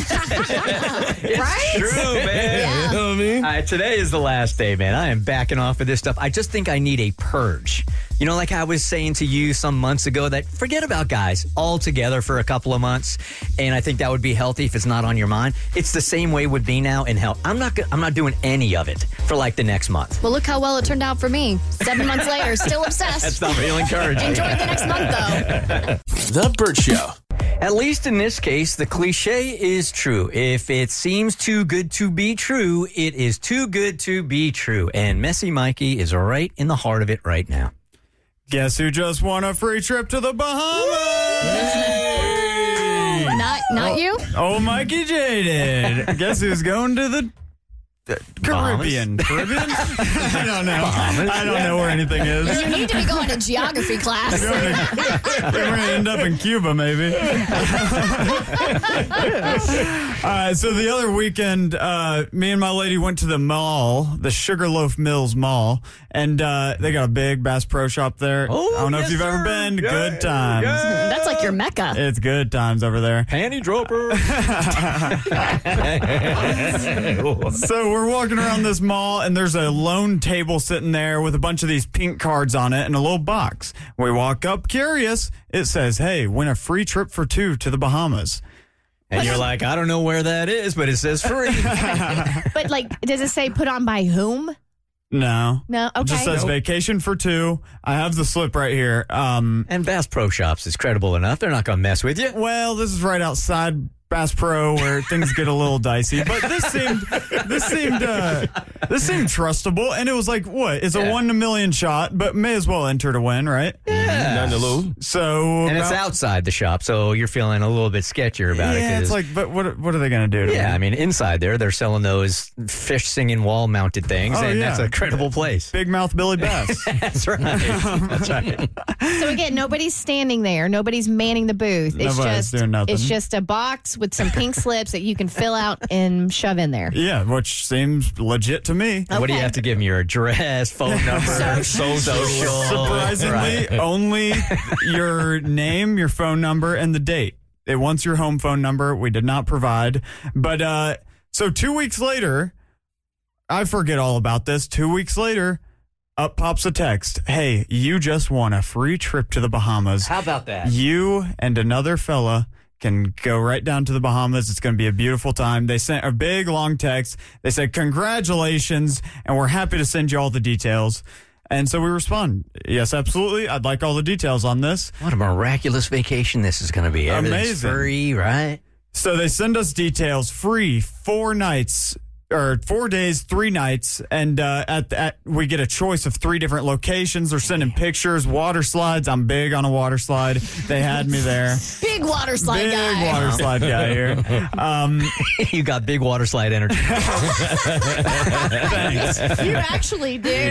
[SPEAKER 7] It's true, man.
[SPEAKER 9] You know what I mean?
[SPEAKER 7] All right, today is the last day, man. I am backing off of this stuff. I just think I need a purge. You know, like I was saying to you some months ago, that forget about guys altogether for a couple of months, and I think that would be healthy if it's not on your mind. It's the same way with me now in health. I'm not. go- I'm not doing any of it for like the next month.
[SPEAKER 8] Well, look how well it turned out for me. Seven months later, still obsessed.
[SPEAKER 7] That's not real encouraging.
[SPEAKER 8] Enjoy the next month, though.
[SPEAKER 4] The Burt Show.
[SPEAKER 7] At least in this case, the cliche is true. If it seems too good to be true, it is too good to be true. And Messy Mikey is right in the heart of it right now.
[SPEAKER 17] Guess who just won a free trip to the Bahamas?
[SPEAKER 8] not not you?
[SPEAKER 17] Oh, Mikey J did. Guess who's going to the uh, Caribbean? Caribbean? I don't know. Bahamas? I don't know where anything is.
[SPEAKER 8] You need to be going to geography class.
[SPEAKER 17] We're going to end up in Cuba, maybe. All right, so the other weekend, uh, me and my lady went to the mall, the Sugarloaf Mills Mall, and uh, they got a big Bass Pro Shop there. Oh, I don't know yes, if you've sir. ever been. Yeah, good times.
[SPEAKER 8] Yeah. That's like your mecca.
[SPEAKER 17] It's good times over there.
[SPEAKER 7] Panty dropper.
[SPEAKER 17] So we're walking around this mall, and there's a lone table sitting there with a bunch of these pink cards on it and a little box. We walk up curious. It says, hey, win a free trip for two to the Bahamas.
[SPEAKER 7] And you're like, I don't know where that is, but it says free.
[SPEAKER 13] But, like, does it say put on by whom?
[SPEAKER 17] No.
[SPEAKER 13] No, okay.
[SPEAKER 17] It just says
[SPEAKER 7] Nope.
[SPEAKER 17] vacation for two. I have the slip right here. Um,
[SPEAKER 7] and Bass Pro Shops is credible enough. They're not going to mess with you.
[SPEAKER 17] Well, this is right outside Bass Pro where things get a little dicey, but this seemed this seemed uh, this seemed trustable, and it was like what? It's yeah. a one in a million shot, but may as well enter to win, right?
[SPEAKER 7] Yeah,
[SPEAKER 9] none to lose.
[SPEAKER 17] So,
[SPEAKER 7] and it's
[SPEAKER 17] about,
[SPEAKER 7] outside the shop, so you're feeling a little bit sketchier about
[SPEAKER 17] yeah,
[SPEAKER 7] it.
[SPEAKER 17] it's like, but what what are they going to do? To
[SPEAKER 7] yeah,
[SPEAKER 17] me?
[SPEAKER 7] I mean, inside there, they're selling those fish singing wall mounted things,
[SPEAKER 17] oh,
[SPEAKER 7] and
[SPEAKER 17] yeah.
[SPEAKER 7] that's a credible place.
[SPEAKER 17] Big mouth Billy Bass.
[SPEAKER 7] That's right. That's right.
[SPEAKER 13] So again, nobody's standing there. Nobody's manning the booth. It's
[SPEAKER 17] Nobody's
[SPEAKER 13] just
[SPEAKER 17] doing nothing.
[SPEAKER 13] It's just a box with some pink slips that you can fill out and shove in there.
[SPEAKER 17] Yeah, which seems legit to me.
[SPEAKER 7] Okay. What do you have to give me? Your address, phone number, social.
[SPEAKER 17] Surprisingly,
[SPEAKER 7] right.
[SPEAKER 17] only your name, your phone number, and the date. It wants your home phone number. We did not provide. But uh, so two weeks later, I forget all about this. Two weeks later, up pops a text. Hey, you just won a free trip to the Bahamas.
[SPEAKER 7] How about that?
[SPEAKER 17] You and another fella can go right down to the Bahamas. It's going to be a beautiful time. They sent a big, long text. They said, congratulations, and we're happy to send you all the details. And so we respond, yes, absolutely. I'd like all the details on this.
[SPEAKER 7] What a miraculous vacation this is going to be. Everything's
[SPEAKER 17] Amazing.
[SPEAKER 7] free, right?
[SPEAKER 17] So they send us details, free, four nights, or four days, three nights, and uh, at, at we get a choice of three different locations. They're sending pictures, water slides. I'm big on a water slide. They had me there.
[SPEAKER 8] Big water slide
[SPEAKER 17] big
[SPEAKER 8] guy.
[SPEAKER 17] Big water slide guy here. Um,
[SPEAKER 7] you got big water slide energy.
[SPEAKER 17] Thanks.
[SPEAKER 13] You actually do.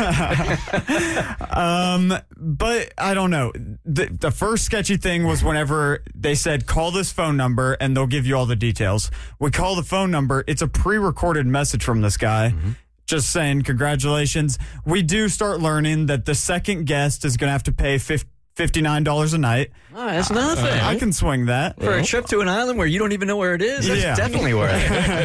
[SPEAKER 17] um, but I don't know. The, the first sketchy thing was whenever they said, call this phone number and they'll give you all the details. We call the phone number. It's a pre-recorded message from this guy. Mm-hmm. Just saying, congratulations. We do start learning that the second guest is going to have to pay fifty-nine dollars a night.
[SPEAKER 7] Oh, that's nothing.
[SPEAKER 17] Uh, I can swing that.
[SPEAKER 7] For a trip to an island where you don't even know where it is, that's
[SPEAKER 17] yeah.
[SPEAKER 7] definitely worth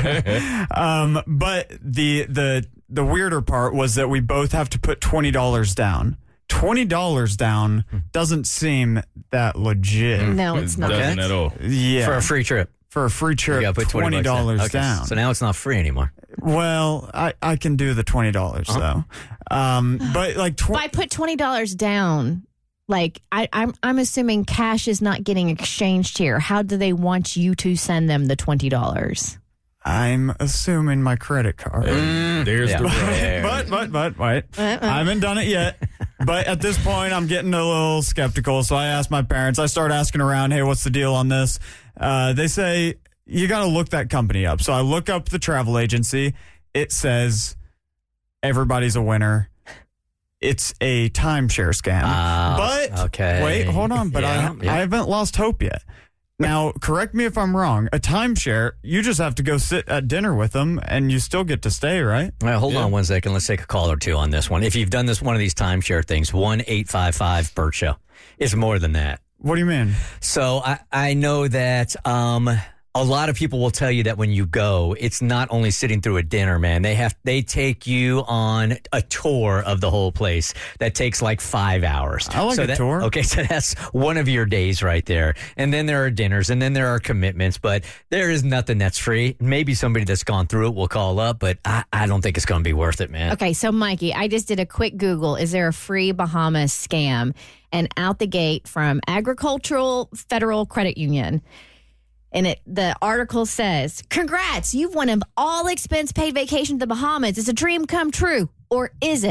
[SPEAKER 7] it.
[SPEAKER 17] um, but the, the, the weirder part was that we both have to put twenty dollars down. twenty dollars down doesn't seem that legit.
[SPEAKER 13] No, it's not.
[SPEAKER 9] It doesn't at all.
[SPEAKER 17] Yeah.
[SPEAKER 7] For a free trip.
[SPEAKER 17] For a free trip,
[SPEAKER 7] you gotta put
[SPEAKER 17] twenty dollars
[SPEAKER 7] down. Okay.
[SPEAKER 17] down.
[SPEAKER 7] So now it's not free anymore.
[SPEAKER 17] Well, I, I can do the twenty dollars,
[SPEAKER 7] uh-huh.
[SPEAKER 17] though. Um, but like... Tw-
[SPEAKER 13] if I put twenty dollars down, like, I, I'm, I'm assuming cash is not getting exchanged here. How do they want you to send them the twenty dollars?
[SPEAKER 17] I'm assuming my credit card.
[SPEAKER 9] Mm, there's
[SPEAKER 7] yeah.
[SPEAKER 9] the
[SPEAKER 17] but, but, but, wait.
[SPEAKER 13] Uh-uh.
[SPEAKER 17] I haven't done it yet. But at this point, I'm getting a little skeptical. So I asked my parents. I start asking around, hey, what's the deal on this? Uh, they say, you got to look that company up. So I look up the travel agency. It says, everybody's a winner. It's a timeshare scam.
[SPEAKER 7] Uh,
[SPEAKER 17] but,
[SPEAKER 7] okay.
[SPEAKER 17] wait, hold on. But
[SPEAKER 7] yeah,
[SPEAKER 17] I,
[SPEAKER 7] yeah.
[SPEAKER 17] I haven't lost hope yet. Now, correct me if I'm wrong. A timeshare, you just have to go sit at dinner with them and you still get to stay, right?
[SPEAKER 7] All right, hold
[SPEAKER 9] Yeah.
[SPEAKER 7] on one second. Let's take a call or two on this one. If you've done this one of these timeshare things, one eight five five Burt Show. It's more than that.
[SPEAKER 17] What do you mean?
[SPEAKER 7] So I, I know that um, a lot of people will tell you that when you go, it's not only sitting through a dinner, man. They have they take you on a tour of the whole place that takes like five hours.
[SPEAKER 17] I like
[SPEAKER 7] so
[SPEAKER 17] a
[SPEAKER 7] that,
[SPEAKER 17] tour.
[SPEAKER 7] Okay, so that's one of your days right there. And then there are dinners, and then there are commitments, but there is nothing that's free. Maybe somebody that's gone through it will call up, but I, I don't think it's going to be worth it, man.
[SPEAKER 13] Okay, so Mikey, I just did a quick Google. Is there a free Bahamas scam? And out the gate from Agricultural Federal Credit Union. And it the article says, congrats, you've won an all expense paid vacation to the Bahamas. It's a dream come true. Or is it?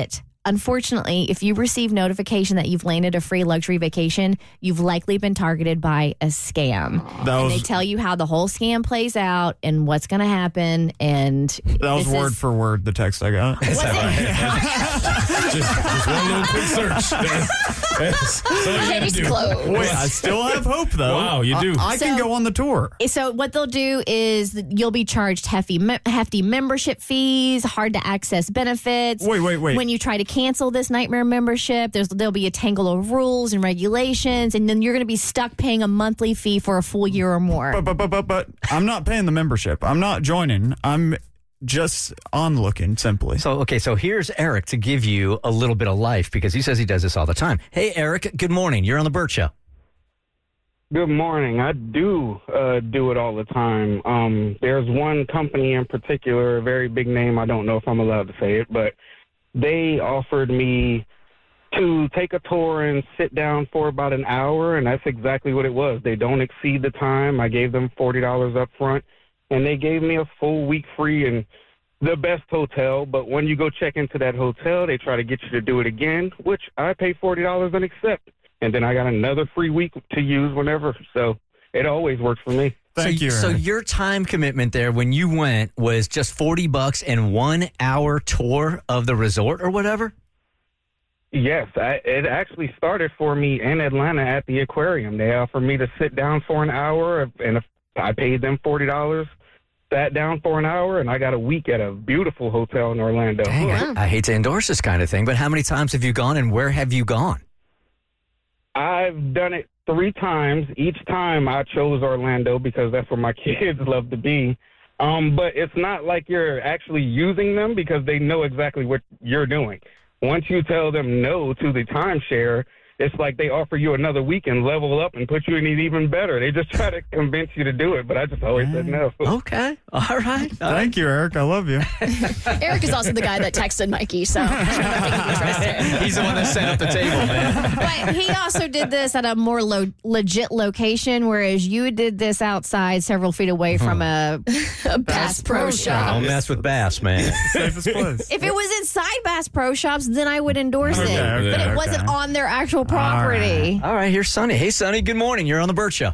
[SPEAKER 13] unfortunately, if you receive notification that you've landed a free luxury vacation, you've likely been targeted by a scam.
[SPEAKER 17] That
[SPEAKER 13] and
[SPEAKER 17] was-
[SPEAKER 13] they tell you how the whole scam plays out and what's going to happen. And
[SPEAKER 17] That was
[SPEAKER 13] this
[SPEAKER 17] word
[SPEAKER 13] is-
[SPEAKER 17] for word the text I got.
[SPEAKER 9] just, just one little quick search. That's, that's all you gotta
[SPEAKER 13] Case
[SPEAKER 9] do.
[SPEAKER 13] closed.
[SPEAKER 17] Wait, I still have hope, though.
[SPEAKER 9] Wow, you do.
[SPEAKER 17] I, I can
[SPEAKER 13] So-
[SPEAKER 17] go on the tour.
[SPEAKER 13] So what they'll do is that you'll be charged hefty me- hefty membership fees, hard to access benefits.
[SPEAKER 17] Wait, wait, wait.
[SPEAKER 13] When you try to cancel this nightmare membership, there's there'll be a tangle of rules and regulations, and then you're going to be stuck paying a monthly fee for a full year or more.
[SPEAKER 17] But, but, but, but, but I'm not paying the membership. I'm not joining. I'm just on looking, simply.
[SPEAKER 7] So, okay, so here's Eric to give you a little bit of life because he says he does this all the time. Hey, Eric, good morning. You're on the Burt Show.
[SPEAKER 18] Good morning. I do uh, do it all the time. Um, there's one company in particular, a very big name. I don't know if I'm allowed to say it, but they offered me to take a tour and sit down for about an hour, and that's exactly what it was. They don't exceed the time. I gave them forty dollars up front, and they gave me a full week free and the best hotel. But when you go check into that hotel, they try to get you to do it again, which I pay forty dollars and accept. And then I got another free week to use whenever. So it always works for me.
[SPEAKER 17] Thank
[SPEAKER 7] so,
[SPEAKER 17] you.
[SPEAKER 7] So
[SPEAKER 17] Eric.
[SPEAKER 7] your time commitment there when you went was just forty bucks and one hour tour of the resort or whatever?
[SPEAKER 18] Yes, I, it actually started for me in Atlanta at the aquarium. They offered me to sit down for an hour, and if I paid them forty dollars, sat down for an hour, and I got a week at a beautiful hotel in Orlando.
[SPEAKER 7] Dang, I, I hate to endorse this kind of thing, but how many times have you gone and where have you gone?
[SPEAKER 18] I've done it three times. Each time I chose Orlando because that's where my kids love to be. Um, but it's not like you're actually using them because they know exactly what you're doing. Once you tell them no to the timeshare, it's like they offer you another week and level up and put you in it even better. They just try to convince you to do it, but I just always said no.
[SPEAKER 7] Okay. All right.
[SPEAKER 17] Thank you, Eric. I love you.
[SPEAKER 8] Eric is also the guy that texted Mikey, so I think he'd be interested.
[SPEAKER 2] He's the one that set up the table, man.
[SPEAKER 13] But he also did this at a more lo- legit location, whereas you did this outside several feet away from a,
[SPEAKER 8] a Bass Pro Shop.
[SPEAKER 7] Don't mess with Bass, man.
[SPEAKER 17] Safest place.
[SPEAKER 13] If it was inside Bass Pro Shops, then I would endorse
[SPEAKER 17] Okay,
[SPEAKER 13] it.
[SPEAKER 17] okay,
[SPEAKER 13] but it
[SPEAKER 17] okay.
[SPEAKER 13] wasn't on their actual property.
[SPEAKER 7] All right, here's Sonny. Hey, Sonny, good morning. You're on the Burt Show.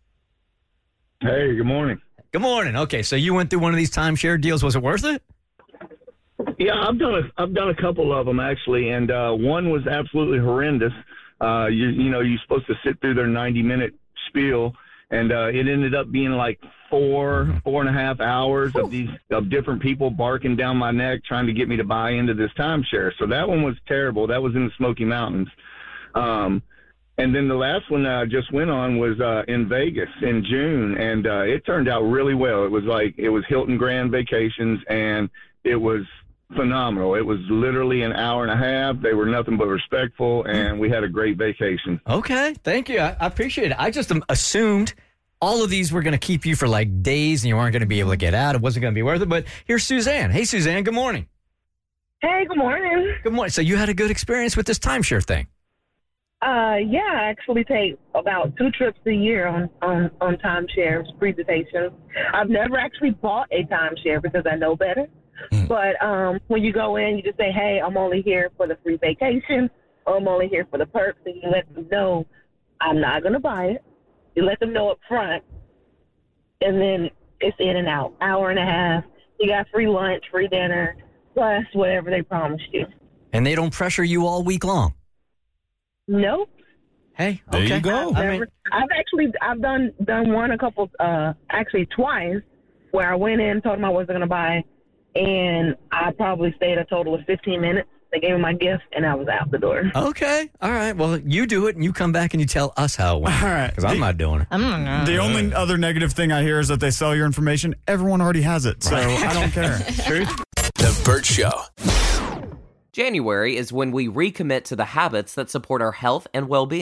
[SPEAKER 19] Hey, good morning.
[SPEAKER 7] Good morning. Okay, so you went through one of these timeshare deals. Was it worth it?
[SPEAKER 19] Yeah, I've done a I've done a couple of them actually, and uh, one was absolutely horrendous. Uh, you you know you're supposed to sit through their ninety minute spiel, and uh, it ended up being like four four and a half hours of these of different people barking down my neck trying to get me to buy into this timeshare. So that one was terrible. That was in the Smoky Mountains. Um, and then the last one that I just went on was uh, in Vegas in June, and uh, it turned out really well. It was like it was Hilton Grand Vacations, and it was phenomenal. It was literally an hour and a half. They were nothing but respectful, and we had a great vacation.
[SPEAKER 7] Okay, thank you. I, I appreciate it. I just um, assumed all of these were going to keep you for like days, and you weren't going to be able to get out. It wasn't going to be worth it. But here's Suzanne. Hey, Suzanne. Good morning.
[SPEAKER 20] Hey, good morning.
[SPEAKER 7] Good morning. So you had a good experience with this timeshare thing.
[SPEAKER 20] Uh, yeah, I actually take about two trips a year on, on, on timeshares, presentations. I've never actually bought a timeshare because I know better. Mm. But um, when you go in, you just say, hey, I'm only here for the free vacation, or I'm only here for the perks, and you let them know I'm not going to buy it. You let them know up front, and then it's in and out, hour and a half. You got free lunch, free dinner, plus whatever they promised you.
[SPEAKER 7] And they don't pressure you all week long.
[SPEAKER 20] Nope.
[SPEAKER 7] Hey,
[SPEAKER 9] there
[SPEAKER 7] okay.
[SPEAKER 9] you go.
[SPEAKER 20] I've, never, I've actually I've done done one a couple uh actually twice where I went in, told them I wasn't gonna buy, and I probably stayed a total of fifteen minutes. They gave me my gift, and I was out the door.
[SPEAKER 7] Okay. All right. Well, you do it, and you come back and you tell us how it went.
[SPEAKER 17] All right.
[SPEAKER 7] Because I'm not doing it.
[SPEAKER 13] I'm not.
[SPEAKER 17] The only other negative thing I hear is that they sell your information. Everyone already has it, so I don't care.
[SPEAKER 7] True.
[SPEAKER 4] The Burt Show.
[SPEAKER 1] January is when we recommit to the habits that support our health and well-being.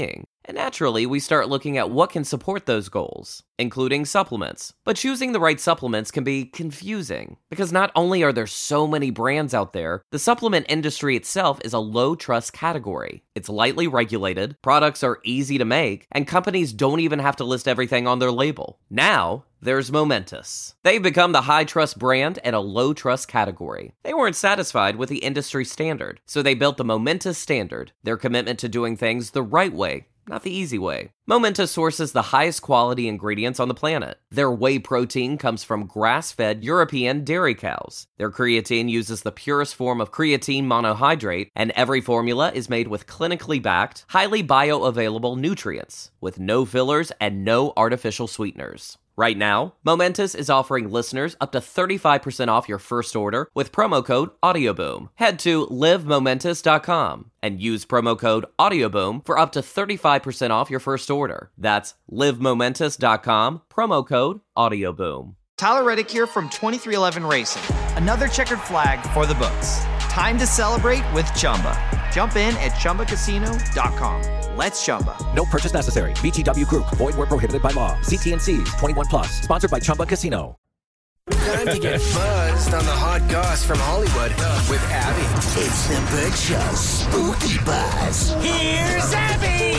[SPEAKER 1] And naturally, we start looking at what can support those goals, including supplements. But choosing the right supplements can be confusing, because not only are there so many brands out there, the supplement industry itself is a low-trust category. It's lightly regulated, products are easy to make, and companies don't even have to list everything on their label. Now, there's Momentous. They've become the high-trust brand in a low-trust category. They weren't satisfied with the industry standard, so they built the Momentous Standard, their commitment to doing things the right way, not the easy way. Momentous sources the highest quality ingredients on the planet. Their whey protein comes from grass-fed European dairy cows. Their creatine uses the purest form of creatine monohydrate, and every formula is made with clinically backed, highly bioavailable nutrients, with no fillers and no artificial sweeteners. Right now, Momentous is offering listeners up to thirty-five percent off your first order with promo code AudioBoom. Head to live momentous dot com and use promo code AudioBoom for up to thirty-five percent off your first order. That's live momentous dot com, promo code AudioBoom.
[SPEAKER 21] Tyler Reddick here from twenty-three eleven Racing. Another checkered flag for the books. Time to celebrate with Chumba. Jump in at chumba casino dot com. Let's Chumba.
[SPEAKER 4] No purchase necessary. V G W Group. Void where prohibited by law. See T N Cs. twenty-one plus. Sponsored by Chumba Casino.
[SPEAKER 5] Time to get buzzed on the hot goss from Hollywood with Abby.
[SPEAKER 6] It's the Burt Show Spooky Buzz. Here's Abby.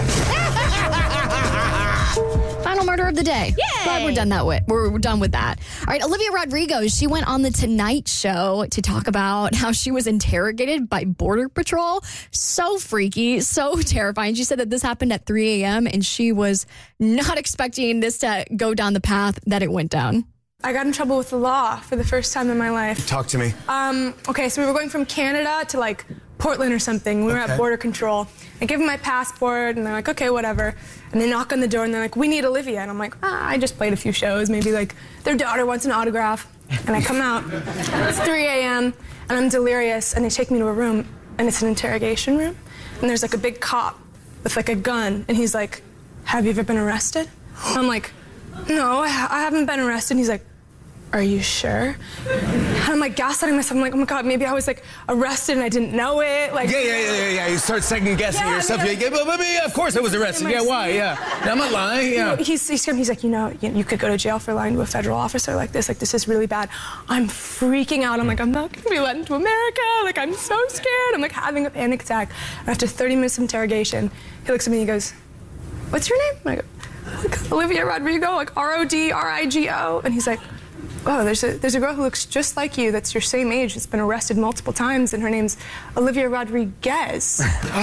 [SPEAKER 8] Final murder of the day.
[SPEAKER 13] Yay!
[SPEAKER 8] Glad we're done that with. We're, we're done with that. All right, Olivia Rodrigo, she went on the Tonight Show to talk about how she was interrogated by Border Patrol. So freaky, so terrifying. She said that this happened at three a.m. and she was not expecting this to go down the path that it went down.
[SPEAKER 22] I got in trouble with the law for the first time in my life.
[SPEAKER 5] Talk to me.
[SPEAKER 22] Um, okay, so we were going from Canada to like Portland or something. We were
[SPEAKER 5] Okay.
[SPEAKER 22] at border control. I give them my passport and they're like, okay, whatever. And they knock on the door and they're like, we need Olivia. And I'm like, ah, I just played a few shows. Maybe like their daughter wants an autograph. And I come out. It's three a.m. and I'm delirious. And they take me to a room and it's an interrogation room. And there's like a big cop with like a gun. And he's like, have you ever been arrested? And I'm like, no, I, ha- I haven't been arrested. And he's like, are you sure? And I'm like gaslighting myself. I'm like, oh my God, maybe I was like arrested and I didn't know it. Like,
[SPEAKER 23] Yeah, yeah, yeah, yeah, yeah. You start second guessing
[SPEAKER 22] Yeah, I
[SPEAKER 23] yourself.
[SPEAKER 22] mean,
[SPEAKER 23] yeah, yeah, but, but, yeah, of course I was arrested. Yeah, why? Yeah. I'm not lying.
[SPEAKER 22] You know,
[SPEAKER 23] Yeah.
[SPEAKER 22] he's, he's, he's like, you know, you, you could go to jail for lying to a federal officer like this. Like, this is really bad. I'm freaking out. I'm like, I'm not going to be let into America. Like, I'm so scared. I'm like having a panic attack. And after thirty minutes of interrogation, he looks at me and he goes, what's your name? And I go, like, Olivia Rodrigo, like R O D R I G O. And he's like, oh, there's a, there's a girl who looks just like you that's your same age that's been arrested multiple times, and her name's Olivia Rodriguez.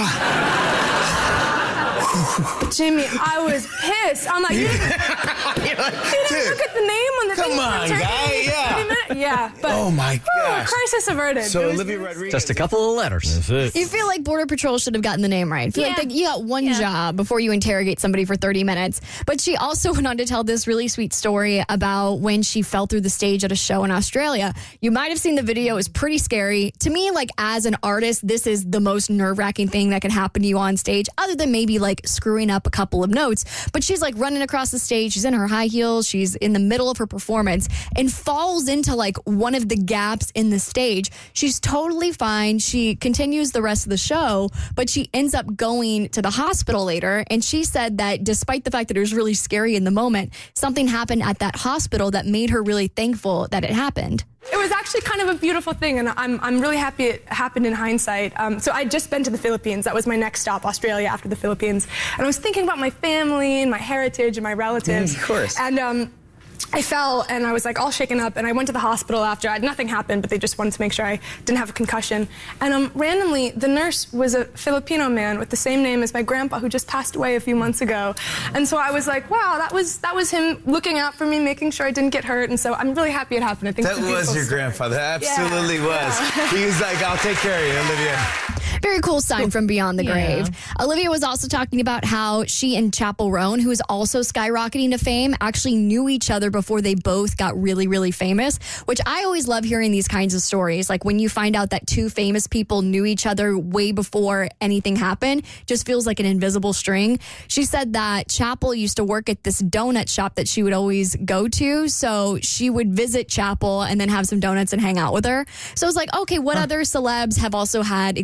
[SPEAKER 22] Jimmy, I was pissed. I'm like, you didn't, you didn't look at the name on the
[SPEAKER 23] Come
[SPEAKER 22] thing.
[SPEAKER 23] on, guy, yeah.
[SPEAKER 22] Yeah, but
[SPEAKER 23] Oh, my gosh.
[SPEAKER 22] crisis averted.
[SPEAKER 23] So
[SPEAKER 22] It was-
[SPEAKER 23] Olivia Rodrigo.
[SPEAKER 7] Just a couple of letters. That's
[SPEAKER 8] You feel like Border Patrol should have gotten the name right. I feel
[SPEAKER 13] Yeah.
[SPEAKER 8] like they, you got one job before you interrogate somebody for thirty minutes. But she also went on to tell this really sweet story about when she fell through the stage at a show in Australia. You might have seen the video. It was pretty scary. To me, like as an artist, this is the most nerve-wracking thing that could happen to you on stage, other than maybe like screwing up a couple of notes. But she's like running across the stage. She's in her high heels. She's in the middle of her performance and falls into like one of the gaps in the stage. She's totally fine. She continues the rest of the show, but she ends up going to the hospital later. And she said that despite the fact that it was really scary in the moment, something happened at that hospital that made her really thankful that it happened.
[SPEAKER 22] It was actually kind of a beautiful thing, and I'm, I'm really happy it happened in hindsight. Um, so I'd just been to the Philippines. That was my next stop, Australia, after the Philippines. And I was thinking about my family and my heritage and my relatives.
[SPEAKER 23] Mm, of course.
[SPEAKER 22] And um, I fell, and I was like all shaken up, and I went to the hospital after. I, nothing happened, but they just wanted to make sure I didn't have a concussion. And um, randomly, the nurse was a Filipino man with the same name as my grandpa, who just passed away a few months ago. And so I was like, wow, that was that was him looking out for me, making sure I didn't get hurt. And so I'm really happy it happened. I think
[SPEAKER 23] That
[SPEAKER 22] it's a
[SPEAKER 23] was
[SPEAKER 22] beautiful
[SPEAKER 23] your
[SPEAKER 22] story.
[SPEAKER 23] grandfather. Absolutely
[SPEAKER 22] Yeah.
[SPEAKER 23] was.
[SPEAKER 22] Yeah.
[SPEAKER 23] He was like, I'll take care of you, Olivia.
[SPEAKER 8] Very cool sign from beyond the
[SPEAKER 13] Yeah.
[SPEAKER 8] grave. Olivia was also talking about how she and Chappell Roan, who is also skyrocketing to fame, actually knew each other before they both got really, really famous, which I always love hearing these kinds of stories. Like when you find out that two famous people knew each other way before anything happened, just feels like an invisible string. She said that Chappell used to work at this donut shop that she would always go to. So she would visit Chappell and then have some donuts and hang out with her. So it's like, okay, what other celebs have also had experiences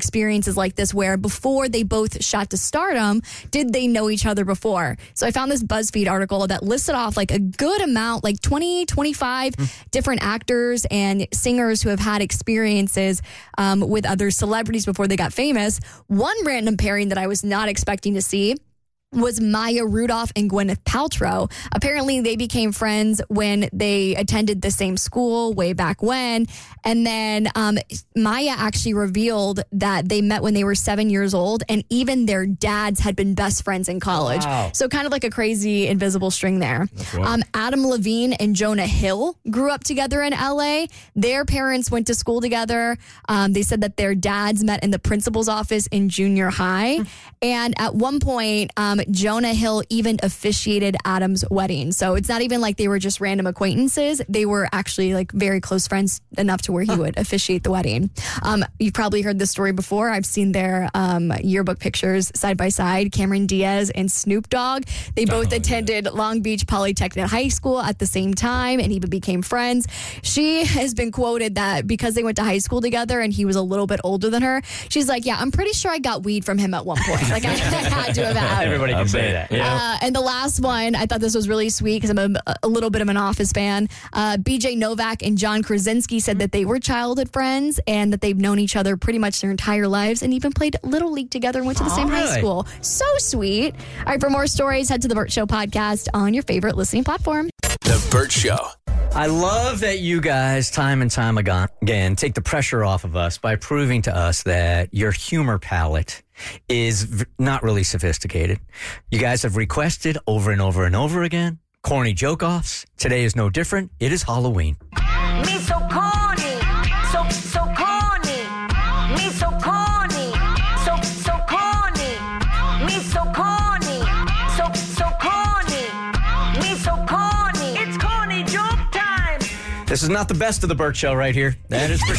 [SPEAKER 8] experiences like this where before they both shot to stardom, did they know each other before? So I found this BuzzFeed article that listed off like a good amount, like twenty, twenty-five mm. different actors and singers who have had experiences um, with other celebrities before they got famous. One random pairing that I was not expecting to see was Maya Rudolph and Gwyneth Paltrow. Apparently, they became friends when they attended the same school way back when. And then um, Maya actually revealed that they met when they were seven years old, and even their dads had been best friends in college. Wow. So kind of like a crazy invisible string there. Um, Adam Levine and Jonah Hill grew up together in L A. Their parents went to school together. Um, they said that their dads met in the principal's office in junior high. And at one point, um, Jonah Hill even officiated Adam's wedding. So it's not even like they were just random acquaintances. They were actually like very close friends enough to where he would officiate the wedding. Um, you've probably heard this story before. I've seen their um, yearbook pictures side by side. Cameron Diaz and Snoop Dogg. They both oh, attended yeah. Long Beach Polytechnic High School at the same time and even became friends. She has been quoted that because they went to high school together and he was a little bit older than her, she's like, yeah, I'm pretty sure I got weed from him at one point. Like I, I had to have had.
[SPEAKER 7] Everybody can say that.
[SPEAKER 8] Yeah. Uh, and the last one, I thought this was really sweet because I'm a, a little bit of an Office fan. Uh, B J Novak and John Krasinski said that they were childhood friends and that they've known each other pretty much their entire lives and even played Little League together and went to the All same right. high school. So sweet. All right, for more stories, head to the Burt Show podcast on your favorite listening platform.
[SPEAKER 6] The Burt Show.
[SPEAKER 7] I love that you guys, time and time again, take the pressure off of us by proving to us that your humor palette is v- not really sophisticated. You guys have requested over and over and over again corny joke-offs. Today is no different. It is Halloween.
[SPEAKER 6] Me so corny, so, so corny. Me so corny, so, so corny. Me so corny, so, so corny. Me so corny. It's corny joke time.
[SPEAKER 7] This is not the best of the Burt Show right here. That is for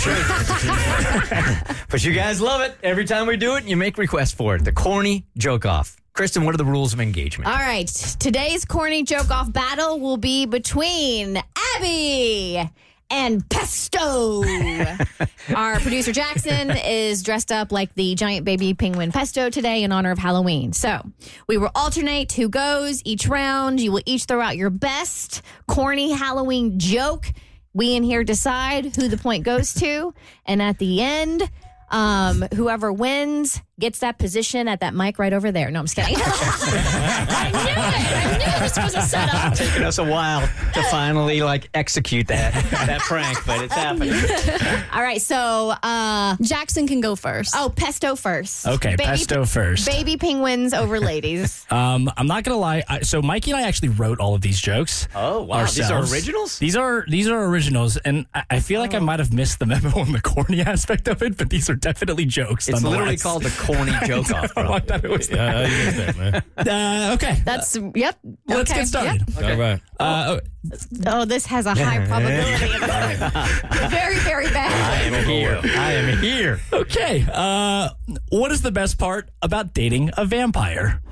[SPEAKER 7] sure. But you guys love it. Every time we do it, you make requests for it. The corny joke-off. Kristen, what are the rules of engagement?
[SPEAKER 13] All right. Today's corny joke-off battle will be between Abby and Pesto. Our producer Jackson is dressed up like the giant baby penguin Pesto today in honor of Halloween. So we will alternate who goes each round. You will each throw out your best corny Halloween joke. We in here decide who the point goes to. And at the end, um, whoever wins gets that position at that mic right over there. No, I'm just kidding. I knew it. I knew this was a setup.
[SPEAKER 7] It's taken us a while to finally like execute that that prank, but it's happening.
[SPEAKER 13] All right, so uh,
[SPEAKER 8] Jackson can go first.
[SPEAKER 13] Oh, Pesto first.
[SPEAKER 12] Okay, baby, Pesto first.
[SPEAKER 13] Baby penguins over ladies.
[SPEAKER 12] um, I'm not gonna lie. I, so Mikey and I actually wrote all of these jokes.
[SPEAKER 7] Oh wow,
[SPEAKER 12] ourselves.
[SPEAKER 7] These are originals.
[SPEAKER 12] These are these are originals, and I, I feel like oh. I might have missed the memo on the corny aspect of it, but these are definitely jokes.
[SPEAKER 7] It's literally called the corny joke off. Bro.
[SPEAKER 12] I thought it was that. Yeah, that, man. Uh, okay.
[SPEAKER 8] That's, yep.
[SPEAKER 12] Let's
[SPEAKER 8] okay.
[SPEAKER 12] get started.
[SPEAKER 8] Yep. Okay.
[SPEAKER 12] All right. Uh,
[SPEAKER 13] oh, this has a high probability of very, very bad.
[SPEAKER 7] I am here. I am here.
[SPEAKER 12] Okay. Uh, what is the best part about dating a vampire?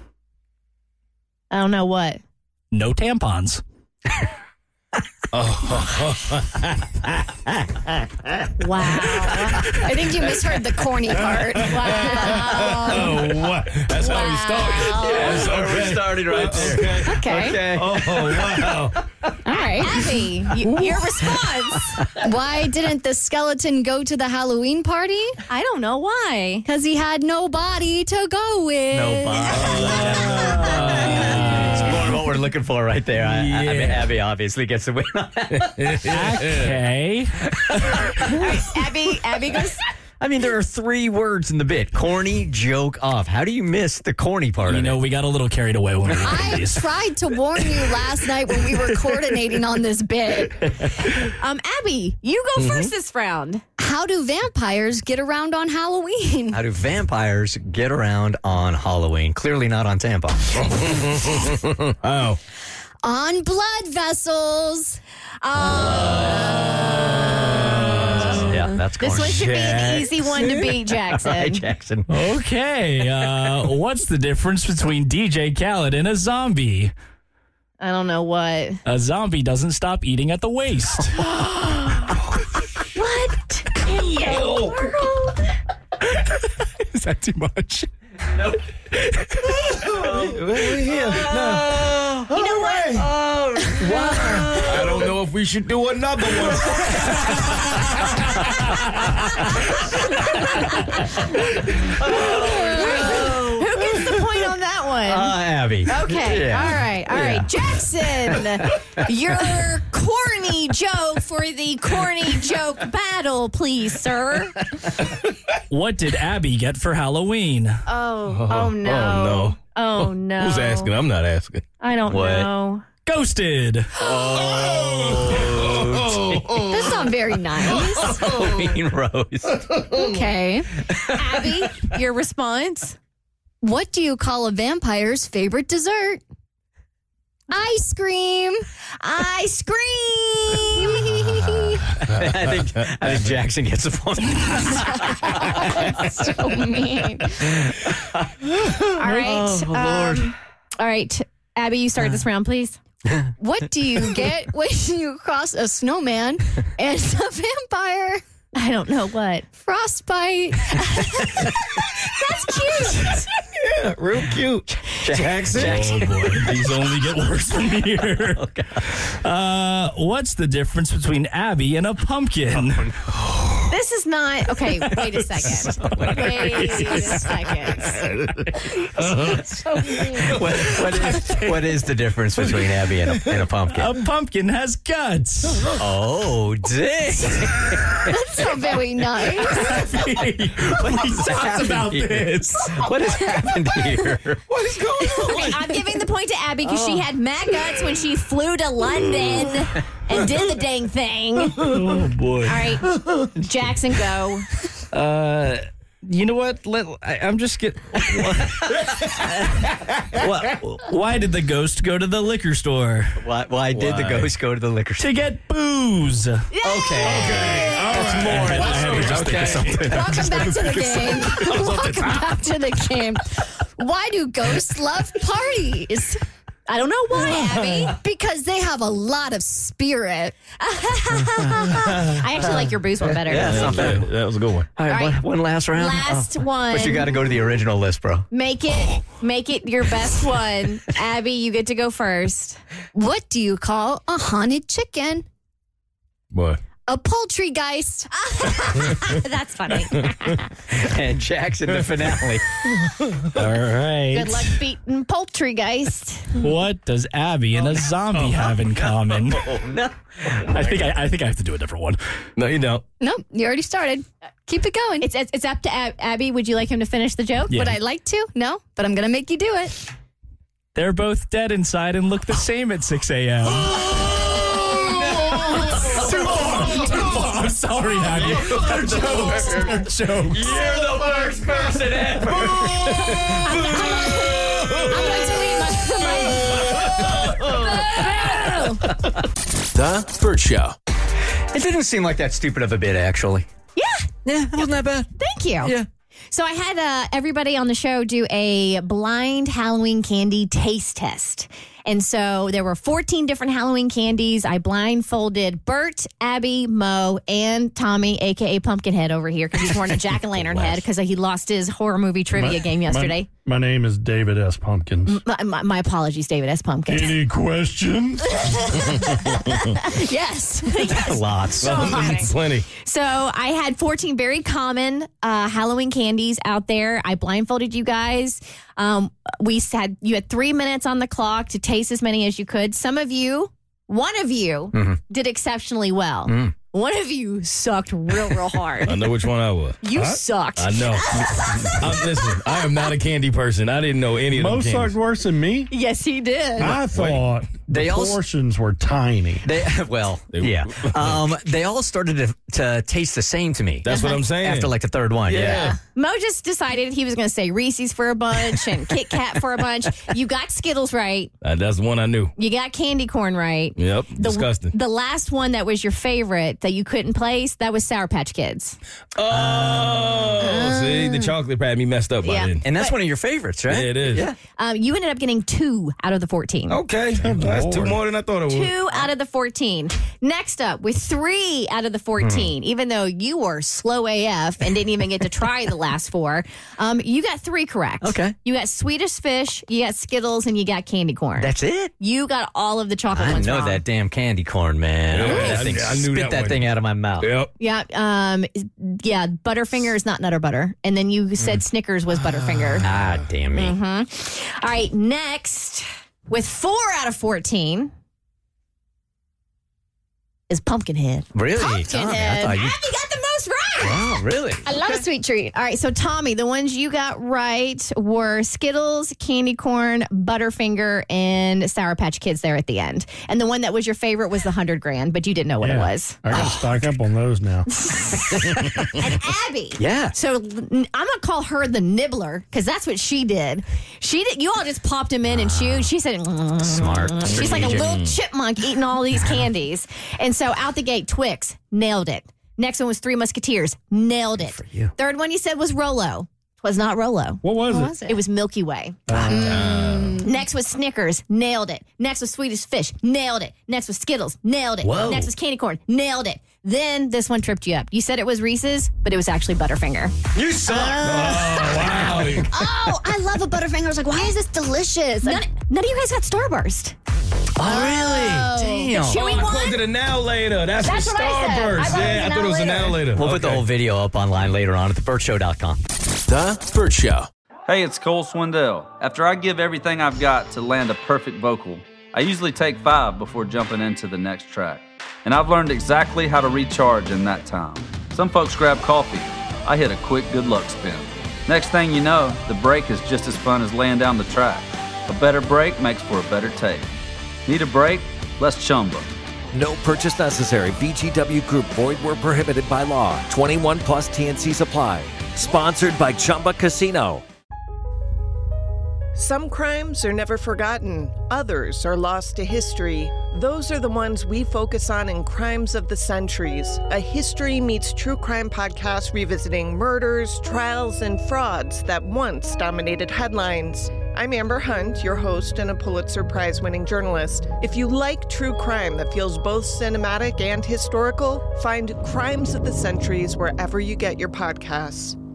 [SPEAKER 13] I don't know what.
[SPEAKER 12] No tampons.
[SPEAKER 8] Oh. Wow. I think you misheard the corny part. Wow.
[SPEAKER 9] Oh, what? That's wow. how we started.
[SPEAKER 7] Yeah, that's how we started right there.
[SPEAKER 8] Okay. Okay.
[SPEAKER 7] okay.
[SPEAKER 9] Oh, wow.
[SPEAKER 8] All right.
[SPEAKER 13] Abby, you, your response.
[SPEAKER 8] Why didn't the skeleton go to the Halloween party?
[SPEAKER 13] I don't know why.
[SPEAKER 8] Because he had no body to go with.
[SPEAKER 7] No body. We're looking for right there. I, yeah. I, I mean, Abby obviously gets the win on that.
[SPEAKER 12] Okay.
[SPEAKER 13] All right, Abby, Abby goes.
[SPEAKER 7] I mean, there are three words in the bit. Corny, joke, off. How do you miss the corny part
[SPEAKER 12] you
[SPEAKER 7] of
[SPEAKER 12] know, it? You know, we got a little carried away when we were
[SPEAKER 8] I
[SPEAKER 12] these.
[SPEAKER 8] tried to warn you last night when we were coordinating on this bit.
[SPEAKER 13] Um, Abby, you go mm-hmm. first this round.
[SPEAKER 8] How do vampires get around on Halloween?
[SPEAKER 7] How do vampires get around on Halloween? Clearly not on tampons.
[SPEAKER 9] Oh.
[SPEAKER 8] On blood vessels.
[SPEAKER 13] Oh.
[SPEAKER 7] Uh, yeah, that's corny.
[SPEAKER 13] This one should be an easy one to beat, Jackson.
[SPEAKER 7] All right, Jackson.
[SPEAKER 12] Okay. Uh, what's the difference between D J Khaled and a zombie?
[SPEAKER 13] I don't know what.
[SPEAKER 12] A zombie doesn't stop eating at the waist.
[SPEAKER 13] What in the world?
[SPEAKER 9] that too much?
[SPEAKER 23] Nope.
[SPEAKER 9] We're here. No.
[SPEAKER 13] You know what?
[SPEAKER 9] Oh, wow. I don't know if we should do another one.
[SPEAKER 13] Who gets the point on that one?
[SPEAKER 7] Uh, Abby.
[SPEAKER 13] Okay.
[SPEAKER 7] Yeah.
[SPEAKER 13] All right. All right.
[SPEAKER 7] Yeah.
[SPEAKER 13] Jackson, your corny joke for the corny joke battle, please, sir.
[SPEAKER 12] What did Abby get for Halloween?
[SPEAKER 13] Oh, oh, no.
[SPEAKER 9] Oh, no.
[SPEAKER 13] Oh, no.
[SPEAKER 9] Who's asking? I'm not asking.
[SPEAKER 13] I don't
[SPEAKER 9] What?
[SPEAKER 13] know.
[SPEAKER 12] Ghosted.
[SPEAKER 9] Oh.
[SPEAKER 8] That's not very nice.
[SPEAKER 7] Halloween roast.
[SPEAKER 8] Okay.
[SPEAKER 13] Abby, your response?
[SPEAKER 8] What do you call a vampire's favorite dessert? Ice cream.
[SPEAKER 13] Ice cream.
[SPEAKER 7] I think I think Jackson gets a point.
[SPEAKER 8] That's so mean.
[SPEAKER 13] All right.
[SPEAKER 7] Oh, Lord.
[SPEAKER 13] um, all right. Abby, you start this round, please.
[SPEAKER 8] What do you get when you cross a snowman and a vampire?
[SPEAKER 13] I don't know what.
[SPEAKER 8] Frostbite.
[SPEAKER 13] That's cute.
[SPEAKER 9] Yeah, real cute.
[SPEAKER 7] Jackson.
[SPEAKER 12] Oh boy, these only get worse from here.
[SPEAKER 7] Okay.
[SPEAKER 12] Uh, what's the difference between Abby and a pumpkin?
[SPEAKER 13] This is not okay. Wait a second. Wait a second.
[SPEAKER 8] So mean.
[SPEAKER 7] What, what, is, what is the difference between Abby and a, and a pumpkin?
[SPEAKER 12] A pumpkin has guts.
[SPEAKER 7] Oh, dang.
[SPEAKER 8] That's not very nice.
[SPEAKER 12] Abby, we talked about
[SPEAKER 7] here?
[SPEAKER 12] this.
[SPEAKER 7] What has happened here?
[SPEAKER 9] What is going on?
[SPEAKER 13] Okay, I'm giving the point to Abby because she had mad guts when she flew to London and did the dang thing.
[SPEAKER 12] Oh boy.
[SPEAKER 13] All right, Jackson, go.
[SPEAKER 12] Uh, you know what? Let, I, I'm just get. Why, why did the ghost go to the liquor store?
[SPEAKER 7] Why, why did the
[SPEAKER 9] Why?
[SPEAKER 7] ghost go to the liquor store?
[SPEAKER 12] To get booze.
[SPEAKER 7] Okay.
[SPEAKER 9] Okay.
[SPEAKER 7] That's
[SPEAKER 9] All
[SPEAKER 7] more.
[SPEAKER 9] right.
[SPEAKER 7] I had to just think of something.
[SPEAKER 8] Welcome back to the game. Welcome back to the game. Why do ghosts love parties?
[SPEAKER 13] I don't know why, Abby.
[SPEAKER 8] Because they have a lot of spirit.
[SPEAKER 13] I actually like your booze one better.
[SPEAKER 7] Yeah, that's not bad.
[SPEAKER 9] That was a good one.
[SPEAKER 7] All right,
[SPEAKER 13] All right.
[SPEAKER 7] One, one last round.
[SPEAKER 13] Last one.
[SPEAKER 7] But you got to go to the original list, bro.
[SPEAKER 13] Make it, make it your best one. Abby, you get to go first.
[SPEAKER 8] What do you call a haunted chicken?
[SPEAKER 9] What?
[SPEAKER 8] A poultrygeist.
[SPEAKER 13] That's funny.
[SPEAKER 7] And Jackson, the finale.
[SPEAKER 12] All right.
[SPEAKER 13] Good luck beating Poultrygeist.
[SPEAKER 12] What does Abby and a zombie have in common?
[SPEAKER 7] Oh, no.
[SPEAKER 12] I think I, I think I have to do a different one.
[SPEAKER 9] No, you don't.
[SPEAKER 8] Nope, you already started. Keep it going.
[SPEAKER 13] It's it's, it's up to Ab- Abby. Would you like him to finish the joke?
[SPEAKER 12] Yeah.
[SPEAKER 8] Would I like to? No, but I'm going to make you do it.
[SPEAKER 12] They're both dead inside and look the same at six a.m. Too far. Too far. I'm sorry, Abby. They're jokes. They're jokes.
[SPEAKER 7] You're the worst person ever.
[SPEAKER 8] I'm going to leave my...
[SPEAKER 10] The Burt Show.
[SPEAKER 7] It didn't seem like that stupid of a bit, actually.
[SPEAKER 13] Yeah.
[SPEAKER 7] Yeah, it wasn't that bad.
[SPEAKER 13] Thank you.
[SPEAKER 7] Yeah.
[SPEAKER 13] So I had uh, everybody on the show do a blind Halloween candy taste test. And so there were fourteen different Halloween candies. I blindfolded Bert, Abby, Mo, and Tommy, a k a. Pumpkinhead over here because he's wearing a jack-o'-lantern head because he lost his horror movie trivia
[SPEAKER 11] My-
[SPEAKER 13] game yesterday.
[SPEAKER 11] My, my name is David S. Pumpkins.
[SPEAKER 13] My, my, my apologies, David S. Pumpkins.
[SPEAKER 11] Any questions?
[SPEAKER 13] Yes.
[SPEAKER 7] Lots.
[SPEAKER 13] So funny.
[SPEAKER 9] Plenty.
[SPEAKER 13] So I had fourteen very common uh, Halloween candies out there. I blindfolded you guys. Um, we said you had three minutes on the clock to taste as many as you could. Some of you, one of you,
[SPEAKER 9] Mm-hmm.
[SPEAKER 13] did exceptionally well.
[SPEAKER 9] Mm.
[SPEAKER 13] One of you sucked real, real hard.
[SPEAKER 9] I know which one I was.
[SPEAKER 13] You
[SPEAKER 9] Huh?
[SPEAKER 13] sucked.
[SPEAKER 9] I know. I'm, listen, I am not a candy person. I didn't know any of them
[SPEAKER 11] Mo
[SPEAKER 9] candies.
[SPEAKER 11] sucked worse than me?
[SPEAKER 13] Yes, he did.
[SPEAKER 11] I thought
[SPEAKER 7] They
[SPEAKER 11] the
[SPEAKER 7] all-
[SPEAKER 11] portions were tiny.
[SPEAKER 7] They well, yeah. Um, they all started to, to taste the same to me.
[SPEAKER 9] That's what I'm saying.
[SPEAKER 7] After like the third one, yeah.
[SPEAKER 9] Yeah.
[SPEAKER 13] Mo just decided he was going to say Reese's for a bunch and Kit Kat for a bunch. You got Skittles right.
[SPEAKER 9] Uh, that's the one I knew.
[SPEAKER 13] You got candy corn right.
[SPEAKER 9] Yep.
[SPEAKER 13] The,
[SPEAKER 9] Disgusting.
[SPEAKER 13] The last one that was your favorite, chocolate that you couldn't place, that was Sour Patch Kids.
[SPEAKER 9] Oh, see, the chocolate had me messed up by
[SPEAKER 13] Yeah.
[SPEAKER 9] then.
[SPEAKER 7] And that's one of your favorites, right?
[SPEAKER 9] Yeah, it is.
[SPEAKER 7] Yeah.
[SPEAKER 13] Um, you ended up getting two out of the fourteen.
[SPEAKER 9] Okay, that's two more than I thought it was.
[SPEAKER 13] Two out of the fourteen. Next up, with three out of the fourteen,
[SPEAKER 9] Hmm.
[SPEAKER 13] even though you were slow A F and didn't even get to try the last four, um, you got three correct.
[SPEAKER 7] Okay.
[SPEAKER 13] You got Swedish Fish, you got Skittles, and you got candy corn.
[SPEAKER 7] That's it?
[SPEAKER 13] You got all of the chocolate
[SPEAKER 7] I
[SPEAKER 13] ones
[SPEAKER 7] know
[SPEAKER 13] wrong.
[SPEAKER 7] that damn candy corn, man.
[SPEAKER 9] Yeah,
[SPEAKER 7] I, want that
[SPEAKER 9] I-
[SPEAKER 7] thing,
[SPEAKER 9] I knew
[SPEAKER 7] spit
[SPEAKER 9] that
[SPEAKER 7] that,
[SPEAKER 9] one.
[SPEAKER 7] thing out of my mouth.
[SPEAKER 9] Yep.
[SPEAKER 13] Yeah, um, yeah. Butterfinger is not Nutter Butter, and then you said Snickers was Butterfinger.
[SPEAKER 7] Ah, damn me.
[SPEAKER 13] Mm-hmm. All right, next with four out of fourteen is Pumpkinhead.
[SPEAKER 7] Really?
[SPEAKER 13] Pumpkinhead.
[SPEAKER 7] Tommy, I thought you-
[SPEAKER 13] Abby got the most right.
[SPEAKER 7] Wow, really?
[SPEAKER 13] I love a sweet treat. All right, so Tommy, the ones you got right were Skittles, candy corn, Butterfinger, and Sour Patch Kids there at the end. And the one that was your favorite was the hundred grand, but you didn't know what it
[SPEAKER 11] Yeah.
[SPEAKER 13] was.
[SPEAKER 11] I got to stock up on those now.
[SPEAKER 13] And Abby.
[SPEAKER 7] Yeah.
[SPEAKER 13] So I'm gonna call her the nibbler because that's what she did. She did. You all just popped him in and chewed. She said, mm.
[SPEAKER 7] Smart.
[SPEAKER 13] She's like a
[SPEAKER 7] Strategic.
[SPEAKER 13] little chipmunk eating all these candies. And so out the gate, Twix nailed it. Next one was Three Musketeers, nailed it. Third one you said was Rolo. Was not Rolo.
[SPEAKER 11] What was
[SPEAKER 13] What
[SPEAKER 11] it?
[SPEAKER 13] was it? It was Milky Way. Mm. Next was Snickers, nailed it. Next was Swedish Fish, nailed it. Next was Skittles, nailed it.
[SPEAKER 7] Whoa.
[SPEAKER 13] Next was candy corn, nailed it. Then this one tripped you up. You said it was Reese's, but it was actually Butterfinger.
[SPEAKER 7] You suck.
[SPEAKER 9] Oh, wow.
[SPEAKER 8] Oh, I love a Butterfinger. I was like, why is this delicious?
[SPEAKER 13] None, none of you guys got Starburst.
[SPEAKER 7] Oh, really? Damn.
[SPEAKER 13] Chewy
[SPEAKER 9] Oh, I
[SPEAKER 13] one?
[SPEAKER 9] called it a now later. That's,
[SPEAKER 13] That's
[SPEAKER 9] the
[SPEAKER 13] what I said. I
[SPEAKER 9] Starburst.
[SPEAKER 13] thought it was
[SPEAKER 9] Yeah,
[SPEAKER 13] a
[SPEAKER 9] I
[SPEAKER 13] now
[SPEAKER 9] thought it was a
[SPEAKER 13] later.
[SPEAKER 9] now later.
[SPEAKER 7] We'll put the
[SPEAKER 9] Okay.
[SPEAKER 7] whole video up online later on at the burt show dot com.
[SPEAKER 10] The Burt Show.
[SPEAKER 14] Hey, it's Cole Swindell. After I give everything I've got to land a perfect vocal, I usually take five before jumping into the next track. And I've learned exactly how to recharge in that time. Some folks grab coffee. I hit a quick good luck spin. Next thing you know, the break is just as fun as laying down the track. A better break makes for a better take. Need a break? Let's chumba.
[SPEAKER 4] No purchase necessary. V G W Group. Void where prohibited by law. twenty-one plus T N C supply. Sponsored by Chumba Casino.
[SPEAKER 15] Some crimes are never forgotten. Others are lost to history. Those are the ones we focus on in Crimes of the Centuries, a history meets true crime podcast revisiting murders, trials, and frauds that once dominated headlines. I'm Amber Hunt, your host and a Pulitzer Prize-winning journalist. If you like true crime that feels both cinematic and historical, find Crimes of the Centuries wherever you get your podcasts.